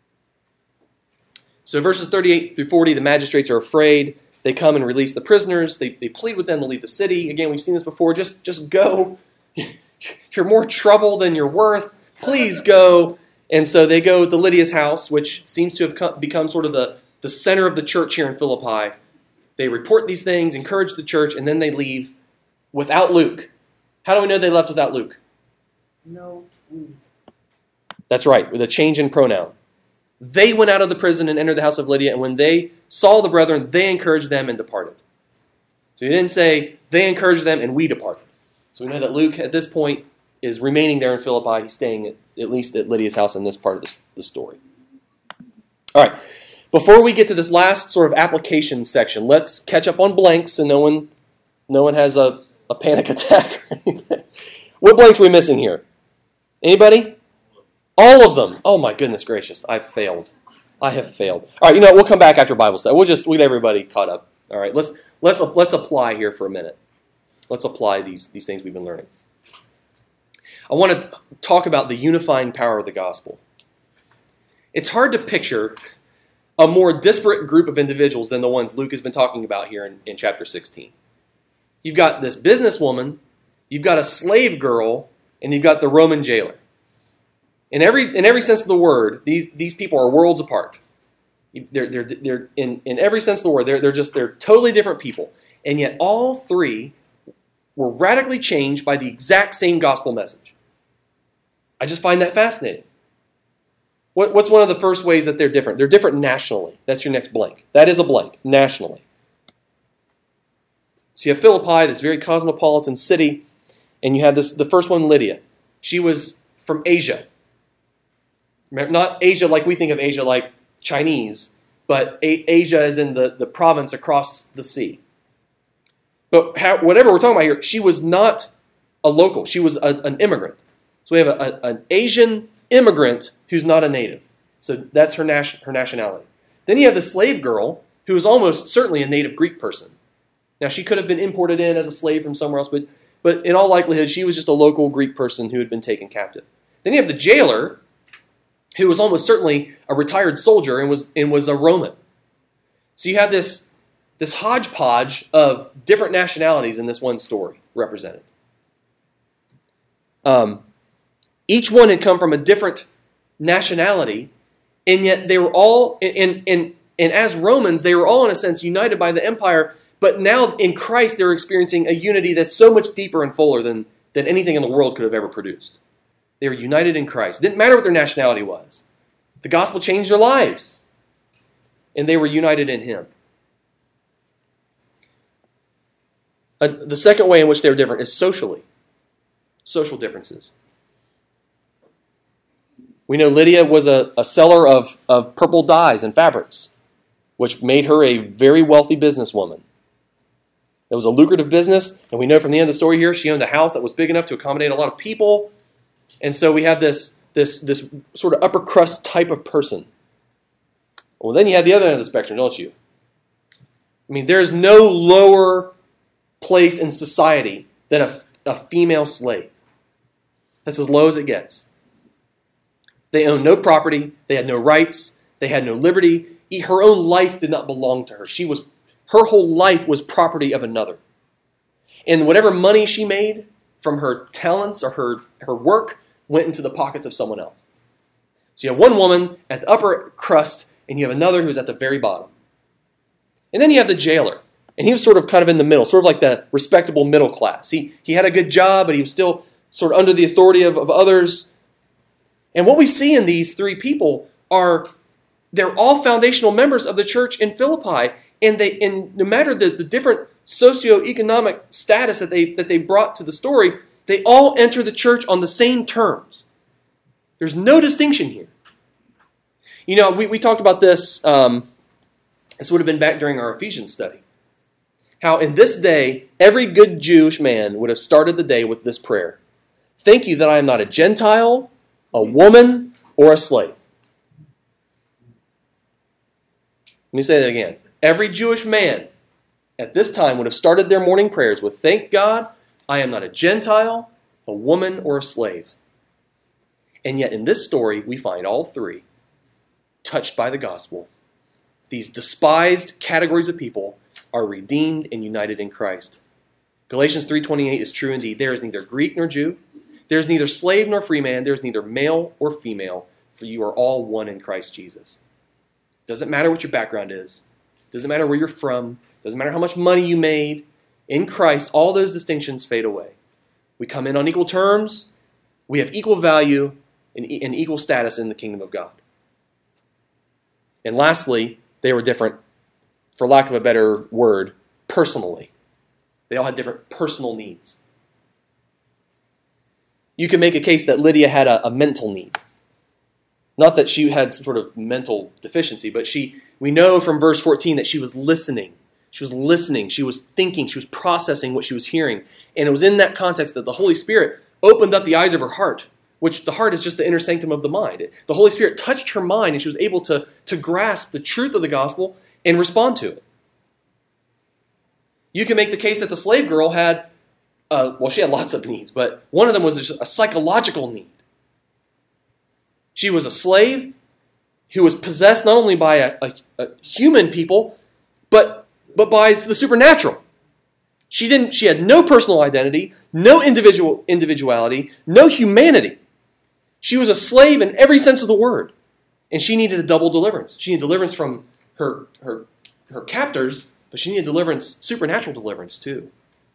So verses 38 through 40, the magistrates are afraid. They come and release the prisoners. They plead with them to leave the city. Again, we've seen this before. Just go. You're more trouble than you're worth. Please go. And so they go to Lydia's house, which seems to have become sort of the center of the church here in Philippi. They report these things, encourage the church, and then they leave without Luke. How do we know they left without Luke? No. That's right, with a change in pronoun. They went out of the prison and entered the house of Lydia, and when they saw the brethren, they encouraged them and departed. So he didn't say, they encouraged them and we departed. So we know that Luke, at this point, is remaining there in Philippi. He's staying at least at Lydia's house in this part of the story. All right, before we get to this last sort of application section, let's catch up on blanks so no one has a panic attack or anything. What blanks are we missing here? Anybody? All of them. Oh my goodness gracious, I have failed. All right, we'll come back after Bible study. We'll get everybody caught up. All right, let's apply here for a minute. Let's apply these things we've been learning. I want to talk about the unifying power of the gospel. It's hard to picture a more disparate group of individuals than the ones Luke has been talking about here in chapter 16. You've got this businesswoman, you've got a slave girl, and you've got the Roman jailer. In every sense of the word, these people are worlds apart. They're in every sense of the word, they're totally different people. And yet all three were radically changed by the exact same gospel message. I just find that fascinating. What's one of the first ways that they're different? They're different nationally. That's your next blank. That is a blank, nationally. So you have Philippi, this very cosmopolitan city, and you have the first one, Lydia. She was from Asia. Not Asia like we think of Asia, like Chinese, but Asia is in the province across the sea. But whatever we're talking about here, she was not a local. She was an immigrant. So we have an Asian immigrant who's not a native. So that's her nationality. Then you have the slave girl, who is almost certainly a native Greek person. Now, she could have been imported in as a slave from somewhere else, but in all likelihood, she was just a local Greek person who had been taken captive. Then you have the jailer, who was almost certainly a retired soldier and was a Roman. So you have this hodgepodge of different nationalities in this one story represented. Each one had come from a different nationality, and yet they were all, and as Romans, they were all in a sense united by the empire, but now in Christ they're experiencing a unity that's so much deeper and fuller than anything in the world could have ever produced. They were united in Christ. It didn't matter what their nationality was. The gospel changed their lives, and they were united in Him. The second way in which they were different is socially. Social differences. We know Lydia was a seller of purple dyes and fabrics, which made her a very wealthy businesswoman. It was a lucrative business, and we know from the end of the story here, she owned a house that was big enough to accommodate a lot of people. And so we have this sort of upper crust type of person. Well, then you have the other end of the spectrum, don't you? I mean, there's no lower place in society than a female slave. That's as low as it gets. They owned no property. They had no rights. They had no liberty. Her own life did not belong to her. Her whole life was property of another. And whatever money she made from her talents or her work went into the pockets of someone else. So you have one woman at the upper crust, and you have another who's at the very bottom. And then you have the jailer. And he was sort of kind of in the middle, sort of like the respectable middle class. He had a good job, but he was still sort of under the authority of others. And what we see in these three people they're all foundational members of the church in Philippi. And no matter the different socioeconomic status that they brought to the story, they all enter the church on the same terms. There's no distinction here. You know, we talked about this. This would have been back during our Ephesians study. How in this day, every good Jewish man would have started the day with this prayer. Thank you that I am not a Gentile, a woman, or a slave. Let me say that again. Every Jewish man at this time would have started their morning prayers with, "Thank God, I am not a Gentile, a woman, or a slave." And yet in this story, we find all three touched by the gospel. These despised categories of people are redeemed and united in Christ. Galatians 3:28 is true indeed. There is neither Greek nor Jew. There is neither slave nor free man. There is neither male or female, for you are all one in Christ Jesus. Doesn't matter what your background is. Doesn't matter where you're from. Doesn't matter how much money you made. In Christ, all those distinctions fade away. We come in on equal terms. We have equal value and equal status in the kingdom of God. And lastly, they were different, for lack of a better word, personally. They all had different personal needs. You can make a case that Lydia had a mental need. Not that she had some sort of mental deficiency, but we know from verse 14 that she was listening. She was listening. She was thinking. She was processing what she was hearing. And it was in that context that the Holy Spirit opened up the eyes of her heart, which the heart is just the inner sanctum of the mind. The Holy Spirit touched her mind, and she was able to grasp the truth of the gospel and respond to it. You can make the case that the slave girl had, she had lots of needs, but one of them was a psychological need. She was a slave who was possessed not only by a human people, but by the supernatural. She had no personal identity, no individuality, no humanity. She was a slave in every sense of the word, and she needed a double deliverance. She needed deliverance from her captors, but she needed deliverance, supernatural deliverance too.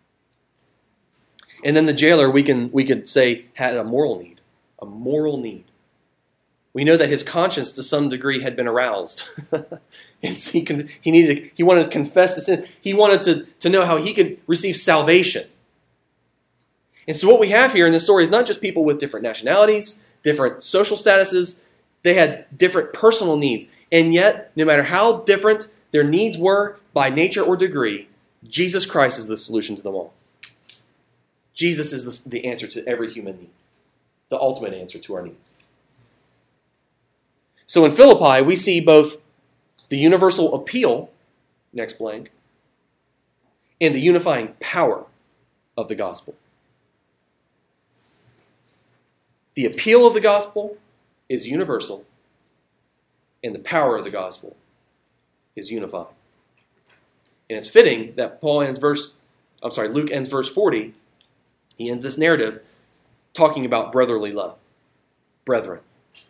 And then the jailer, we could say, had a moral need. A moral need. We know that his conscience, to some degree, had been aroused. And so he wanted to confess his sin. He wanted to know how he could receive salvation. And so what we have here in this story is not just people with different nationalities, different social statuses. They had different personal needs. And yet, no matter how different their needs were by nature or degree, Jesus Christ is the solution to them all. Jesus is the answer to every human need, the ultimate answer to our needs. So in Philippi, we see both the universal appeal, next blank, and the unifying power of the gospel. The appeal of the gospel is universal, and the power of the gospel is unifying. And it's fitting that Luke ends verse 40. He ends this narrative talking about brotherly love. Brethren.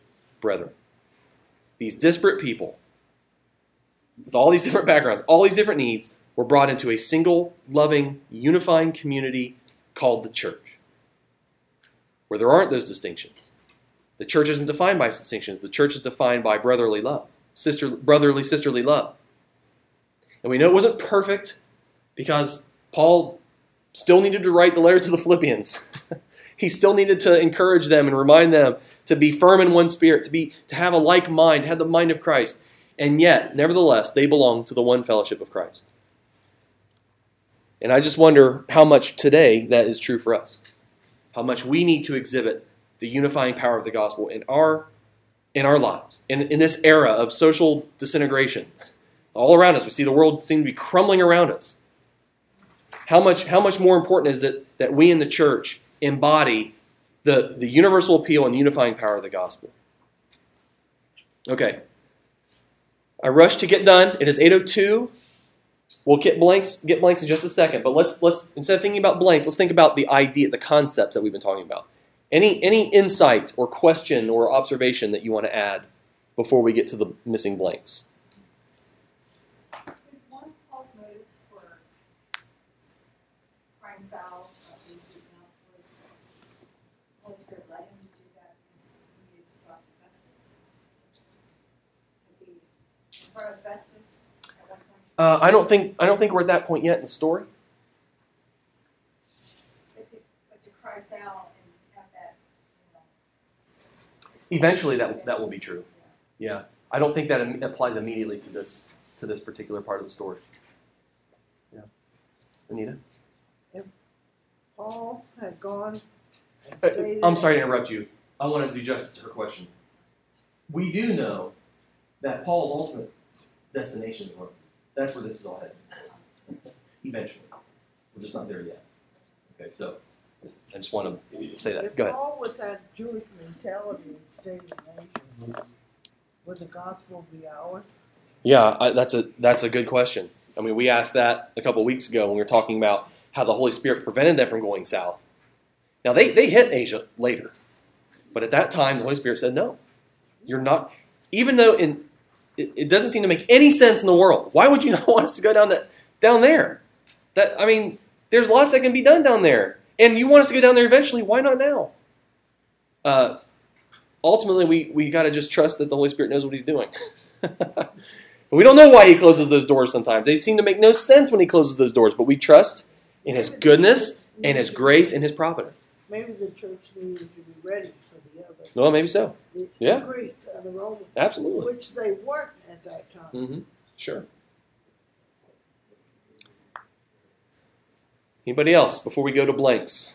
These disparate people, with all these different backgrounds, all these different needs, were brought into a single, loving, unifying community called the church, where there aren't those distinctions. The church isn't defined by distinctions. The church is defined by brotherly love, brotherly, sisterly love. And we know it wasn't perfect because Paul still needed to write the letter to the Philippians. He still needed to encourage them and remind them to be firm in one spirit, to have a like mind, have the mind of Christ. And yet, nevertheless, they belong to the one fellowship of Christ. And I just wonder how much today that is true for us. How much we need to exhibit the unifying power of the gospel in our lives. In this era of social disintegration, all around us, we see the world seem to be crumbling around us. How much more important is it that we in the church embody the universal appeal and unifying power of the gospel? Okay. I rush to get done. It is 8:02. We'll get blanks in just a second. But let's instead of thinking about blanks, let's think about the idea, the concepts that we've been talking about. Any insight or question or observation that you want to add before we get to the missing blanks? One of Paul's motives for crying foul of being beaten up was the Holy Spirit led him to do that because he needed to talk to Festus. To be in front of Festus at one point. I don't think we're at that point yet in the story. But to cry foul and have that, Eventually, that will be true. Yeah, I don't think that applies immediately to this particular part of the story. Yeah, Anita. If Paul had gone. I'm sorry to interrupt you. I want to do justice to her question. We do know that Paul's ultimate destination is where that's where this is all headed. Eventually. We're just not there yet. Okay, so I just want to say that. If Go ahead. all with that Jewish mentality and state of nation, would the gospel be ours? Yeah, that's a good question. I mean, we asked that a couple of weeks ago when we were talking about how the Holy Spirit prevented them from going south. Now, they hit Asia later. But at that time, the Holy Spirit said, no, you're not. Even though it doesn't seem to make any sense in the world. Why would you not want us to go down there? I mean, there's lots that can be done down there. And you want us to go down there eventually. Why not now? Ultimately, we got to just trust that the Holy Spirit knows what he's doing. We don't know why he closes those doors sometimes. They seem to make no sense when he closes those doors. But we trust in his goodness and his grace and his providence. Maybe the church needed to be ready for the other. Well, maybe so. The Greeks and the Romans. Absolutely. Which they weren't at that time. Mm-hmm. Sure. Anybody else before we go to blanks?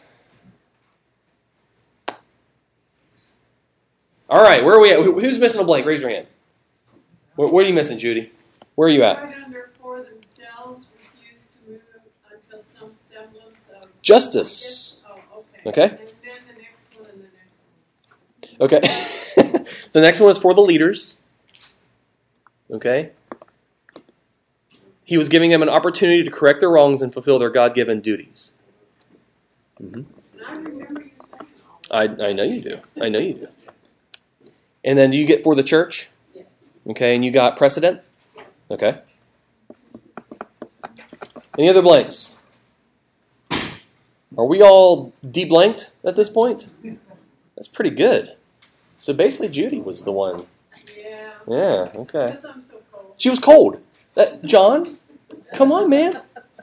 All right, where are we at? Who's missing a blank? Raise your hand. Where are you missing, Judy? Where are you at? Right under for themselves, refuse to move until some semblance of Justice. Oh, okay. Okay. And then the next one and the next one. Okay. The next one is for the leaders. Okay. He was giving them an opportunity to correct their wrongs and fulfill their God-given duties. Mm-hmm. And I remember you saying all that. I know you do. I know you do. And then do you get for the church? Yes. Okay, and you got precedent? Okay. Any other blanks? Are we all de-blanked at this point? That's pretty good. So basically Judy was the one. Yeah. Yeah, okay. Because I'm so cold. She was cold. John, come on, man.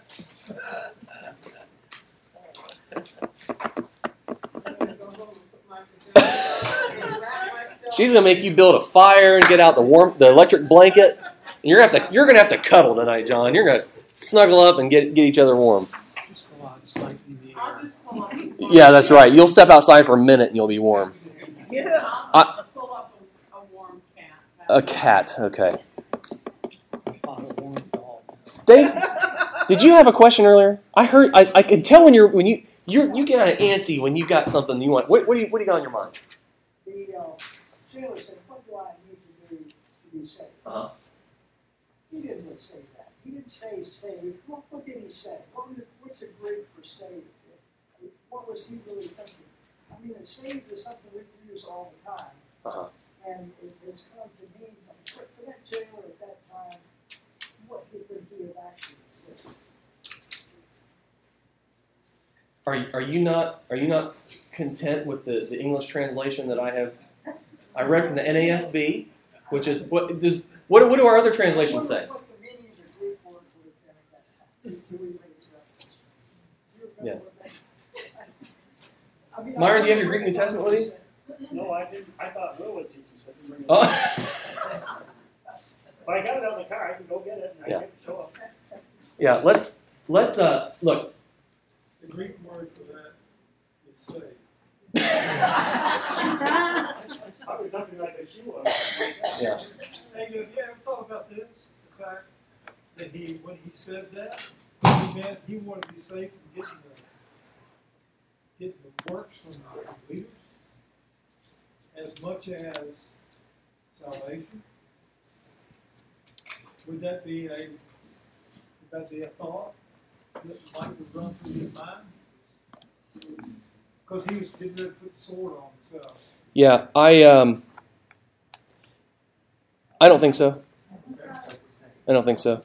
She's gonna make you build a fire and get out the electric blanket. And you're gonna have to cuddle tonight, John. You're gonna snuggle up and get each other warm. Just go outside in the I'll air. just pull up. Yeah, that's right. You'll step outside for a minute and you'll be warm. Yeah. I'll pull up a warm cat. A cat, okay. I bought a warm dog. Dave, did you have a question earlier? I heard. I could tell when you get kind of antsy when you got something you want. What do you got on your mind? The jailer said, what do I need to do to be saved? Uh-huh. He didn't really say that. He didn't say saved. What did he say? What's a Greek for saved? What was he really thinking? I mean, saved is something we use all the time. Uh-huh. And it's come to mean something. For that jailer at that time, what could he have actually said? Are you not content with the English translation that I read from the NASB, which is what do our other translations say? What the meaning of the Greek word would have been at that time. Do we raise revelation? Yeah. I mean, Myron, do you have your Greek New Testament with you? No, I didn't. I thought Will was teaching, so I didn't bring it. Oh. But I got it out in the car. I can go get it and I Yeah. can show up. Yeah. Let's look. The Greek word for that is saved. Probably something like a shoe or something like that. Yeah. Hey, have you ever thought about this? The fact that when he said that, he meant he wanted to be safe from getting the works from the leaders as much as salvation. Would that be a thought that might have run through his mind? Because he was getting ready to put the sword on himself. Yeah. I don't think so. I don't think so.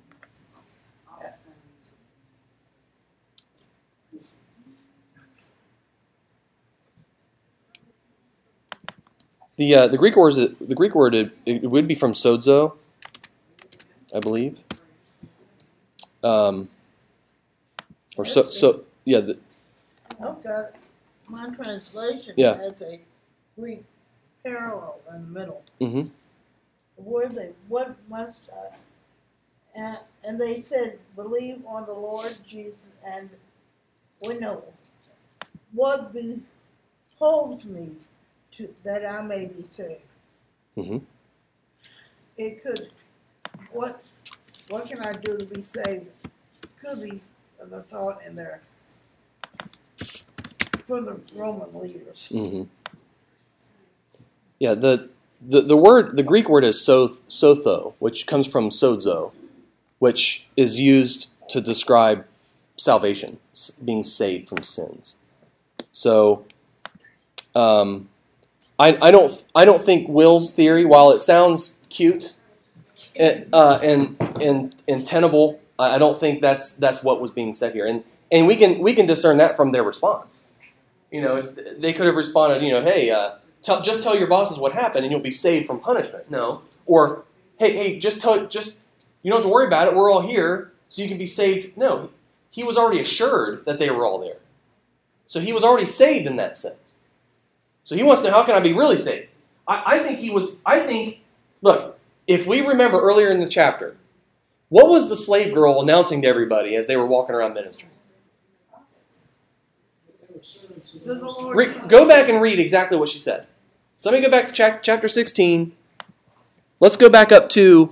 The Greek word it would be from sozo, I believe. Or so yeah. I've got my translation Yeah. has a Greek parallel in the middle. Mm-hmm. What must and they said, believe on the Lord Jesus, and we know what beholds me that I may be saved. Mm-hmm. It could what can I do to be saved? Could be the thought in there for the Roman leaders. Mm-hmm. Yeah, the Greek word is sotho, which comes from sozo, which is used to describe salvation, being saved from sins. So, I don't think Will's theory, while it sounds cute and tenable, I don't think that's what was being said here, and we can discern that from their response. They could have responded, hey, just tell your bosses what happened, and you'll be saved from punishment. No, or hey, just you don't have to worry about it. We're all here, so you can be saved. No, he was already assured that they were all there, so he was already saved in that sense. So he wants to know, how can I be really saved? I think, look, if we remember earlier in the chapter, what was the slave girl announcing to everybody as they were walking around ministering? To the Lord. Go back and read exactly what she said. So let me go back to chapter 16. Let's go back up to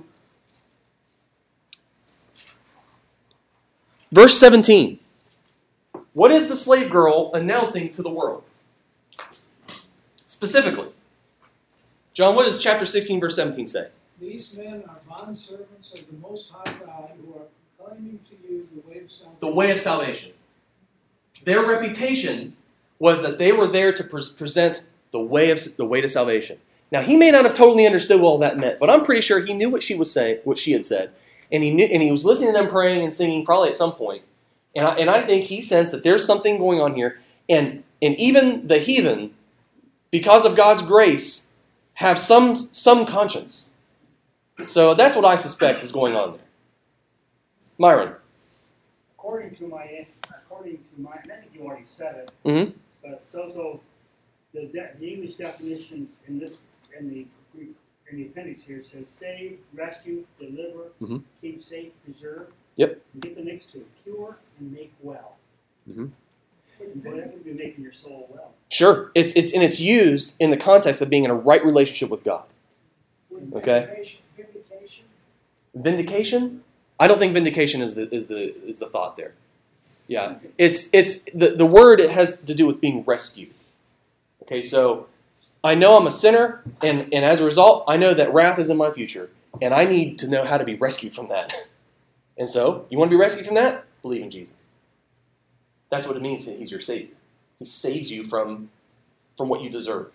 verse 17. What is the slave girl announcing to the world? Specifically. John, what does chapter 16, verse 17 say? These men are bondservants of the Most High God who are proclaiming to you the way of salvation. The way of salvation. Their reputation was that they were there to present the way to salvation. Now, he may not have totally understood what all that meant, but I'm pretty sure he knew what she was saying, what she had said, and he was listening to them praying and singing probably at some point. And I think he sensed that there's something going on here, and even the heathen, because of God's grace, have some conscience. So that's what I suspect is going on there. Myron. According to my, I think you already said it. Mm-hmm. But so the English definitions in the appendix here says save, rescue, deliver, mm-hmm. keep safe, preserve. Yep. And get the next two: cure and make well. Mm-hmm. Whatever would be making your soul well. Sure, it's used in the context of being in a right relationship with God. Okay. Vindication? I don't think vindication is the thought there. Yeah, it's the word. It has to do with being rescued. Okay, so I know I'm a sinner, and as a result, I know that wrath is in my future, and I need to know how to be rescued from that. And so, you want to be rescued from that? Believe in Jesus. That's what it means that He's your Savior. He saves you from what you deserve.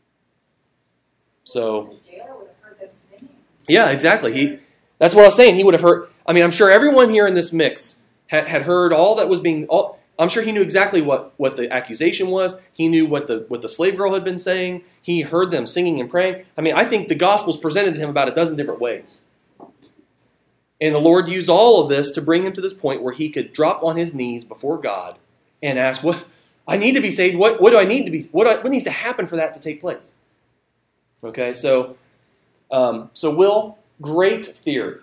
So, The jailer would have heard them singing. Yeah, exactly. That's what I was saying. He would have heard. I mean, I'm sure everyone here in this mix had heard all that was being. I'm sure he knew exactly what the accusation was. He knew what the slave girl had been saying. He heard them singing and praying. I mean, I think the Gospels presented to him about a dozen different ways. And the Lord used all of this to bring him to this point where he could drop on his knees before God and ask, "What? I need to be saved. What do I need to be? What needs to happen for that to take place?" Okay, so Will, great theory,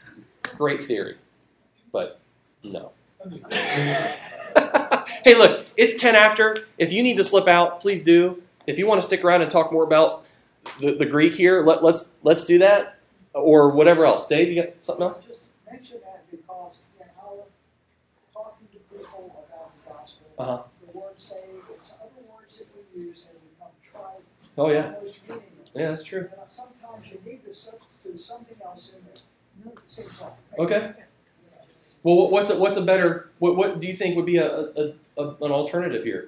but no. Hey, look, it's 10 after. If you need to slip out, please do. If you want to stick around and talk more about the Greek here, let's do that, or whatever else. Dave, you got something else? Just mention that because talking to people about the gospel, Uh-huh. the word saved, it's other words that we use have become trite. Oh yeah. Almost meaningless. Yeah, that's true. And sometimes you need to substitute something else in there. Same thought. Okay. Well, what's a better? What do you think would be an alternative here?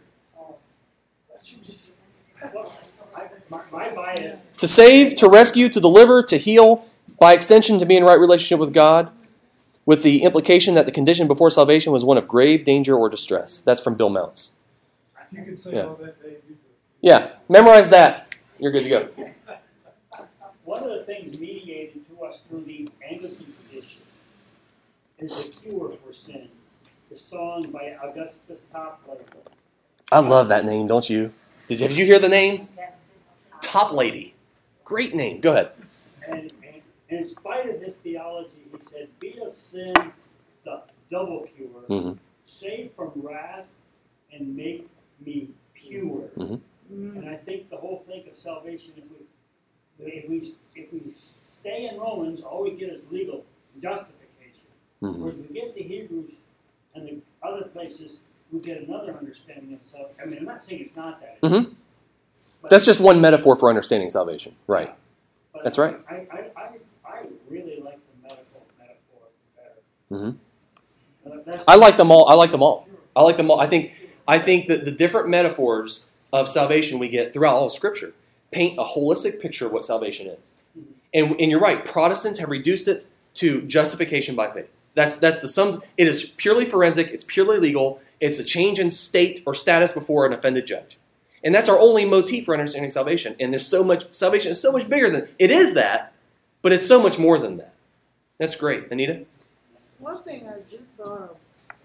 Well, my bias. To save, to rescue, to deliver, to heal, by extension, to be in right relationship with God, with the implication that the condition before salvation was one of grave danger or distress. That's from Bill Mounts. You can say all that, Dave. Yeah, memorize that. You're good to go. One of the things mediated to us through the Anglican tradition is the cure for sin. The song by Augustus Toplady. I love that name, don't you? Did you hear the name? That's just Toplady. Great name. Go ahead. And in spite of his theology, he said, "Beat of sin, the double cure, Mm-hmm. save from wrath, and make me pure." Mm-hmm. And I think the whole thing of salvation, if we If we stay in Romans, all we get is legal justification. Mhm. Whereas we get to Hebrews and the other places, we get another understanding of self. I mean, I'm not saying it's not that. Mhm. It's, but That's just one metaphor for understanding salvation. Right. but That's right. I really like the medical metaphor better. Mm-hmm. I like them all. I like them all. I like them all. I think that the different metaphors of salvation we get throughout all of Scripture paint a holistic picture of what salvation is. And you're right. Protestants have reduced it to justification by faith. That's the sum. It is purely forensic. It's purely legal. It's a change in state or status before an offended judge. And that's our only motif for understanding salvation. And there's so much, salvation is so much bigger than, it is that, but it's so much more than that. That's great. Anita? One thing I just thought of,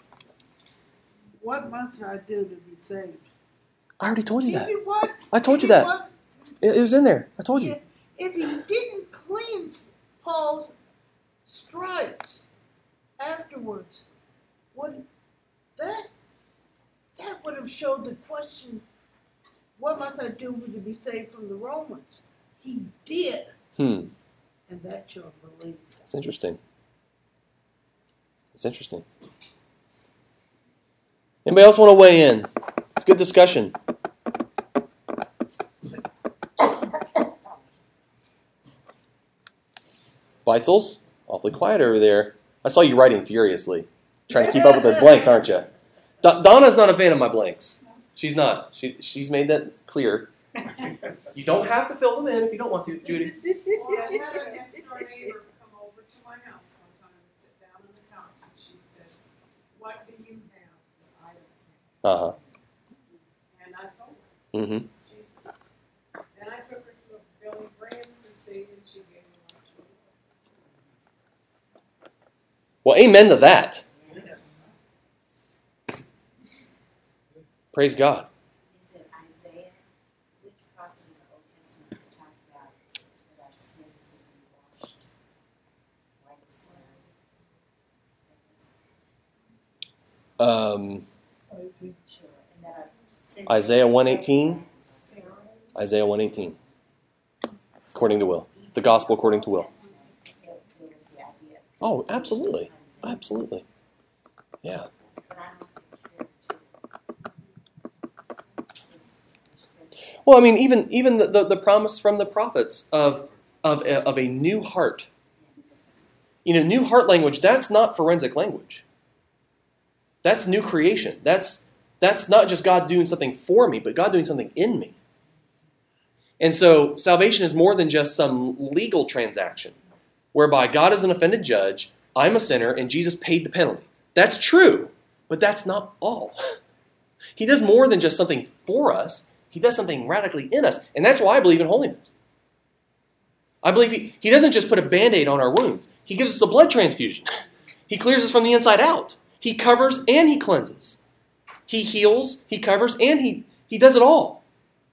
what must I do to be saved? I already told you that. If you what? I told you that. It was in there. I told you. If he didn't cleanse Paul's stripes afterwards, would that would have showed the question, what must I do to be saved from the Romans? He did. And that showed belief. That's interesting. It's interesting. Anybody else want to weigh in? It's a good discussion. Beitzel's awfully quiet over there. I saw you writing furiously, trying to keep up with the blanks, aren't you? Donna's not a fan of my blanks. She's not. She's made that clear. You don't have to fill them in if you don't want to, Judy. Well, I had a next door neighbor come over to my house one time and sit down on the couch, and she said, "What do you have that I don't have?" And I told her. Mm-hmm. Then I took her to a Billy Graham crusade, and she gave me lunch. Well, amen to that. Praise God. Is it Isaiah? Which prophet in the Old Testament would talk about that our sins would be washed white as snow? Sure. And that our sins Isaiah 1:18. Isaiah 1:18. According to will. The gospel according to will. It was the idea. Oh, absolutely. Absolutely. Yeah. But I'm not prepared to. Well, I mean, even the promise from the prophets of a new heart. You know, new heart language, that's not forensic language. That's new creation. That's not just God doing something for me, but God doing something in me. And so salvation is more than just some legal transaction whereby God is an offended judge, I'm a sinner, and Jesus paid the penalty. That's true, but that's not all. He does more than just something for us. He does something radically in us, and that's why I believe in holiness. I believe he doesn't just put a Band-Aid on our wounds. He gives us a blood transfusion. He clears us from the inside out. He covers and he cleanses. He heals, he covers, and he does it all.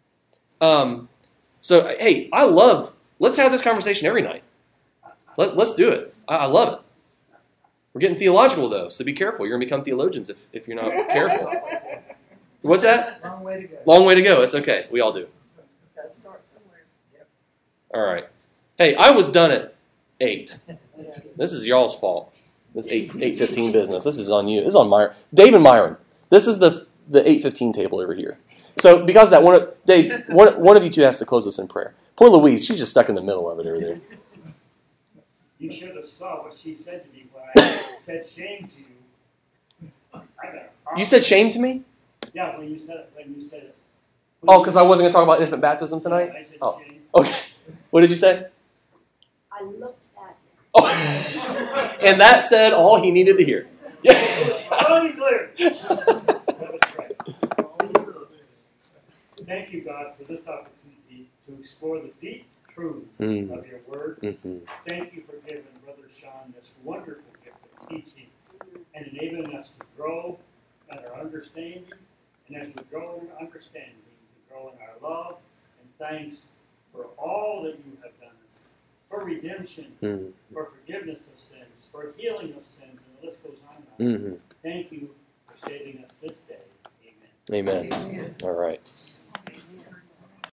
So, hey, let's have this conversation every night. Let's do it. I love it. We're getting theological, though, so be careful. You're going to become theologians if you're not careful. What's that? Long way to go. Long way to go. It's okay. We all do. Gotta start somewhere. Yep. All right. Hey, I was done at 8. This is y'all's fault. This 8:15 business. This is on you. This is on Myron. Dave and Myron. This is the 8:15 table over here. So because of that, Dave, one of you two has to close us in prayer. Poor Louise, she's just stuck in the middle of it over there. You should have saw what she said to me when I said shame to you. You said shame to me? Yeah, when you said it. Oh, because I wasn't going to talk about infant baptism tonight? I said Oh, shame. okay. What did you say? I looked at him. Oh, and that said all he needed to hear. Yeah. Totally clear. That was right. Thank you, God, for this opportunity to explore the deep truths of your word. Mm-hmm. Thank you for giving Brother Sean this wonderful gift of teaching and enabling us to grow in our understanding. And as we grow in our understanding, to grow in our love and thanks for all that you have done, for redemption, for forgiveness of sins, for healing of sins, and the list goes on and on. Thank you for saving us this day. Amen. Amen. All right.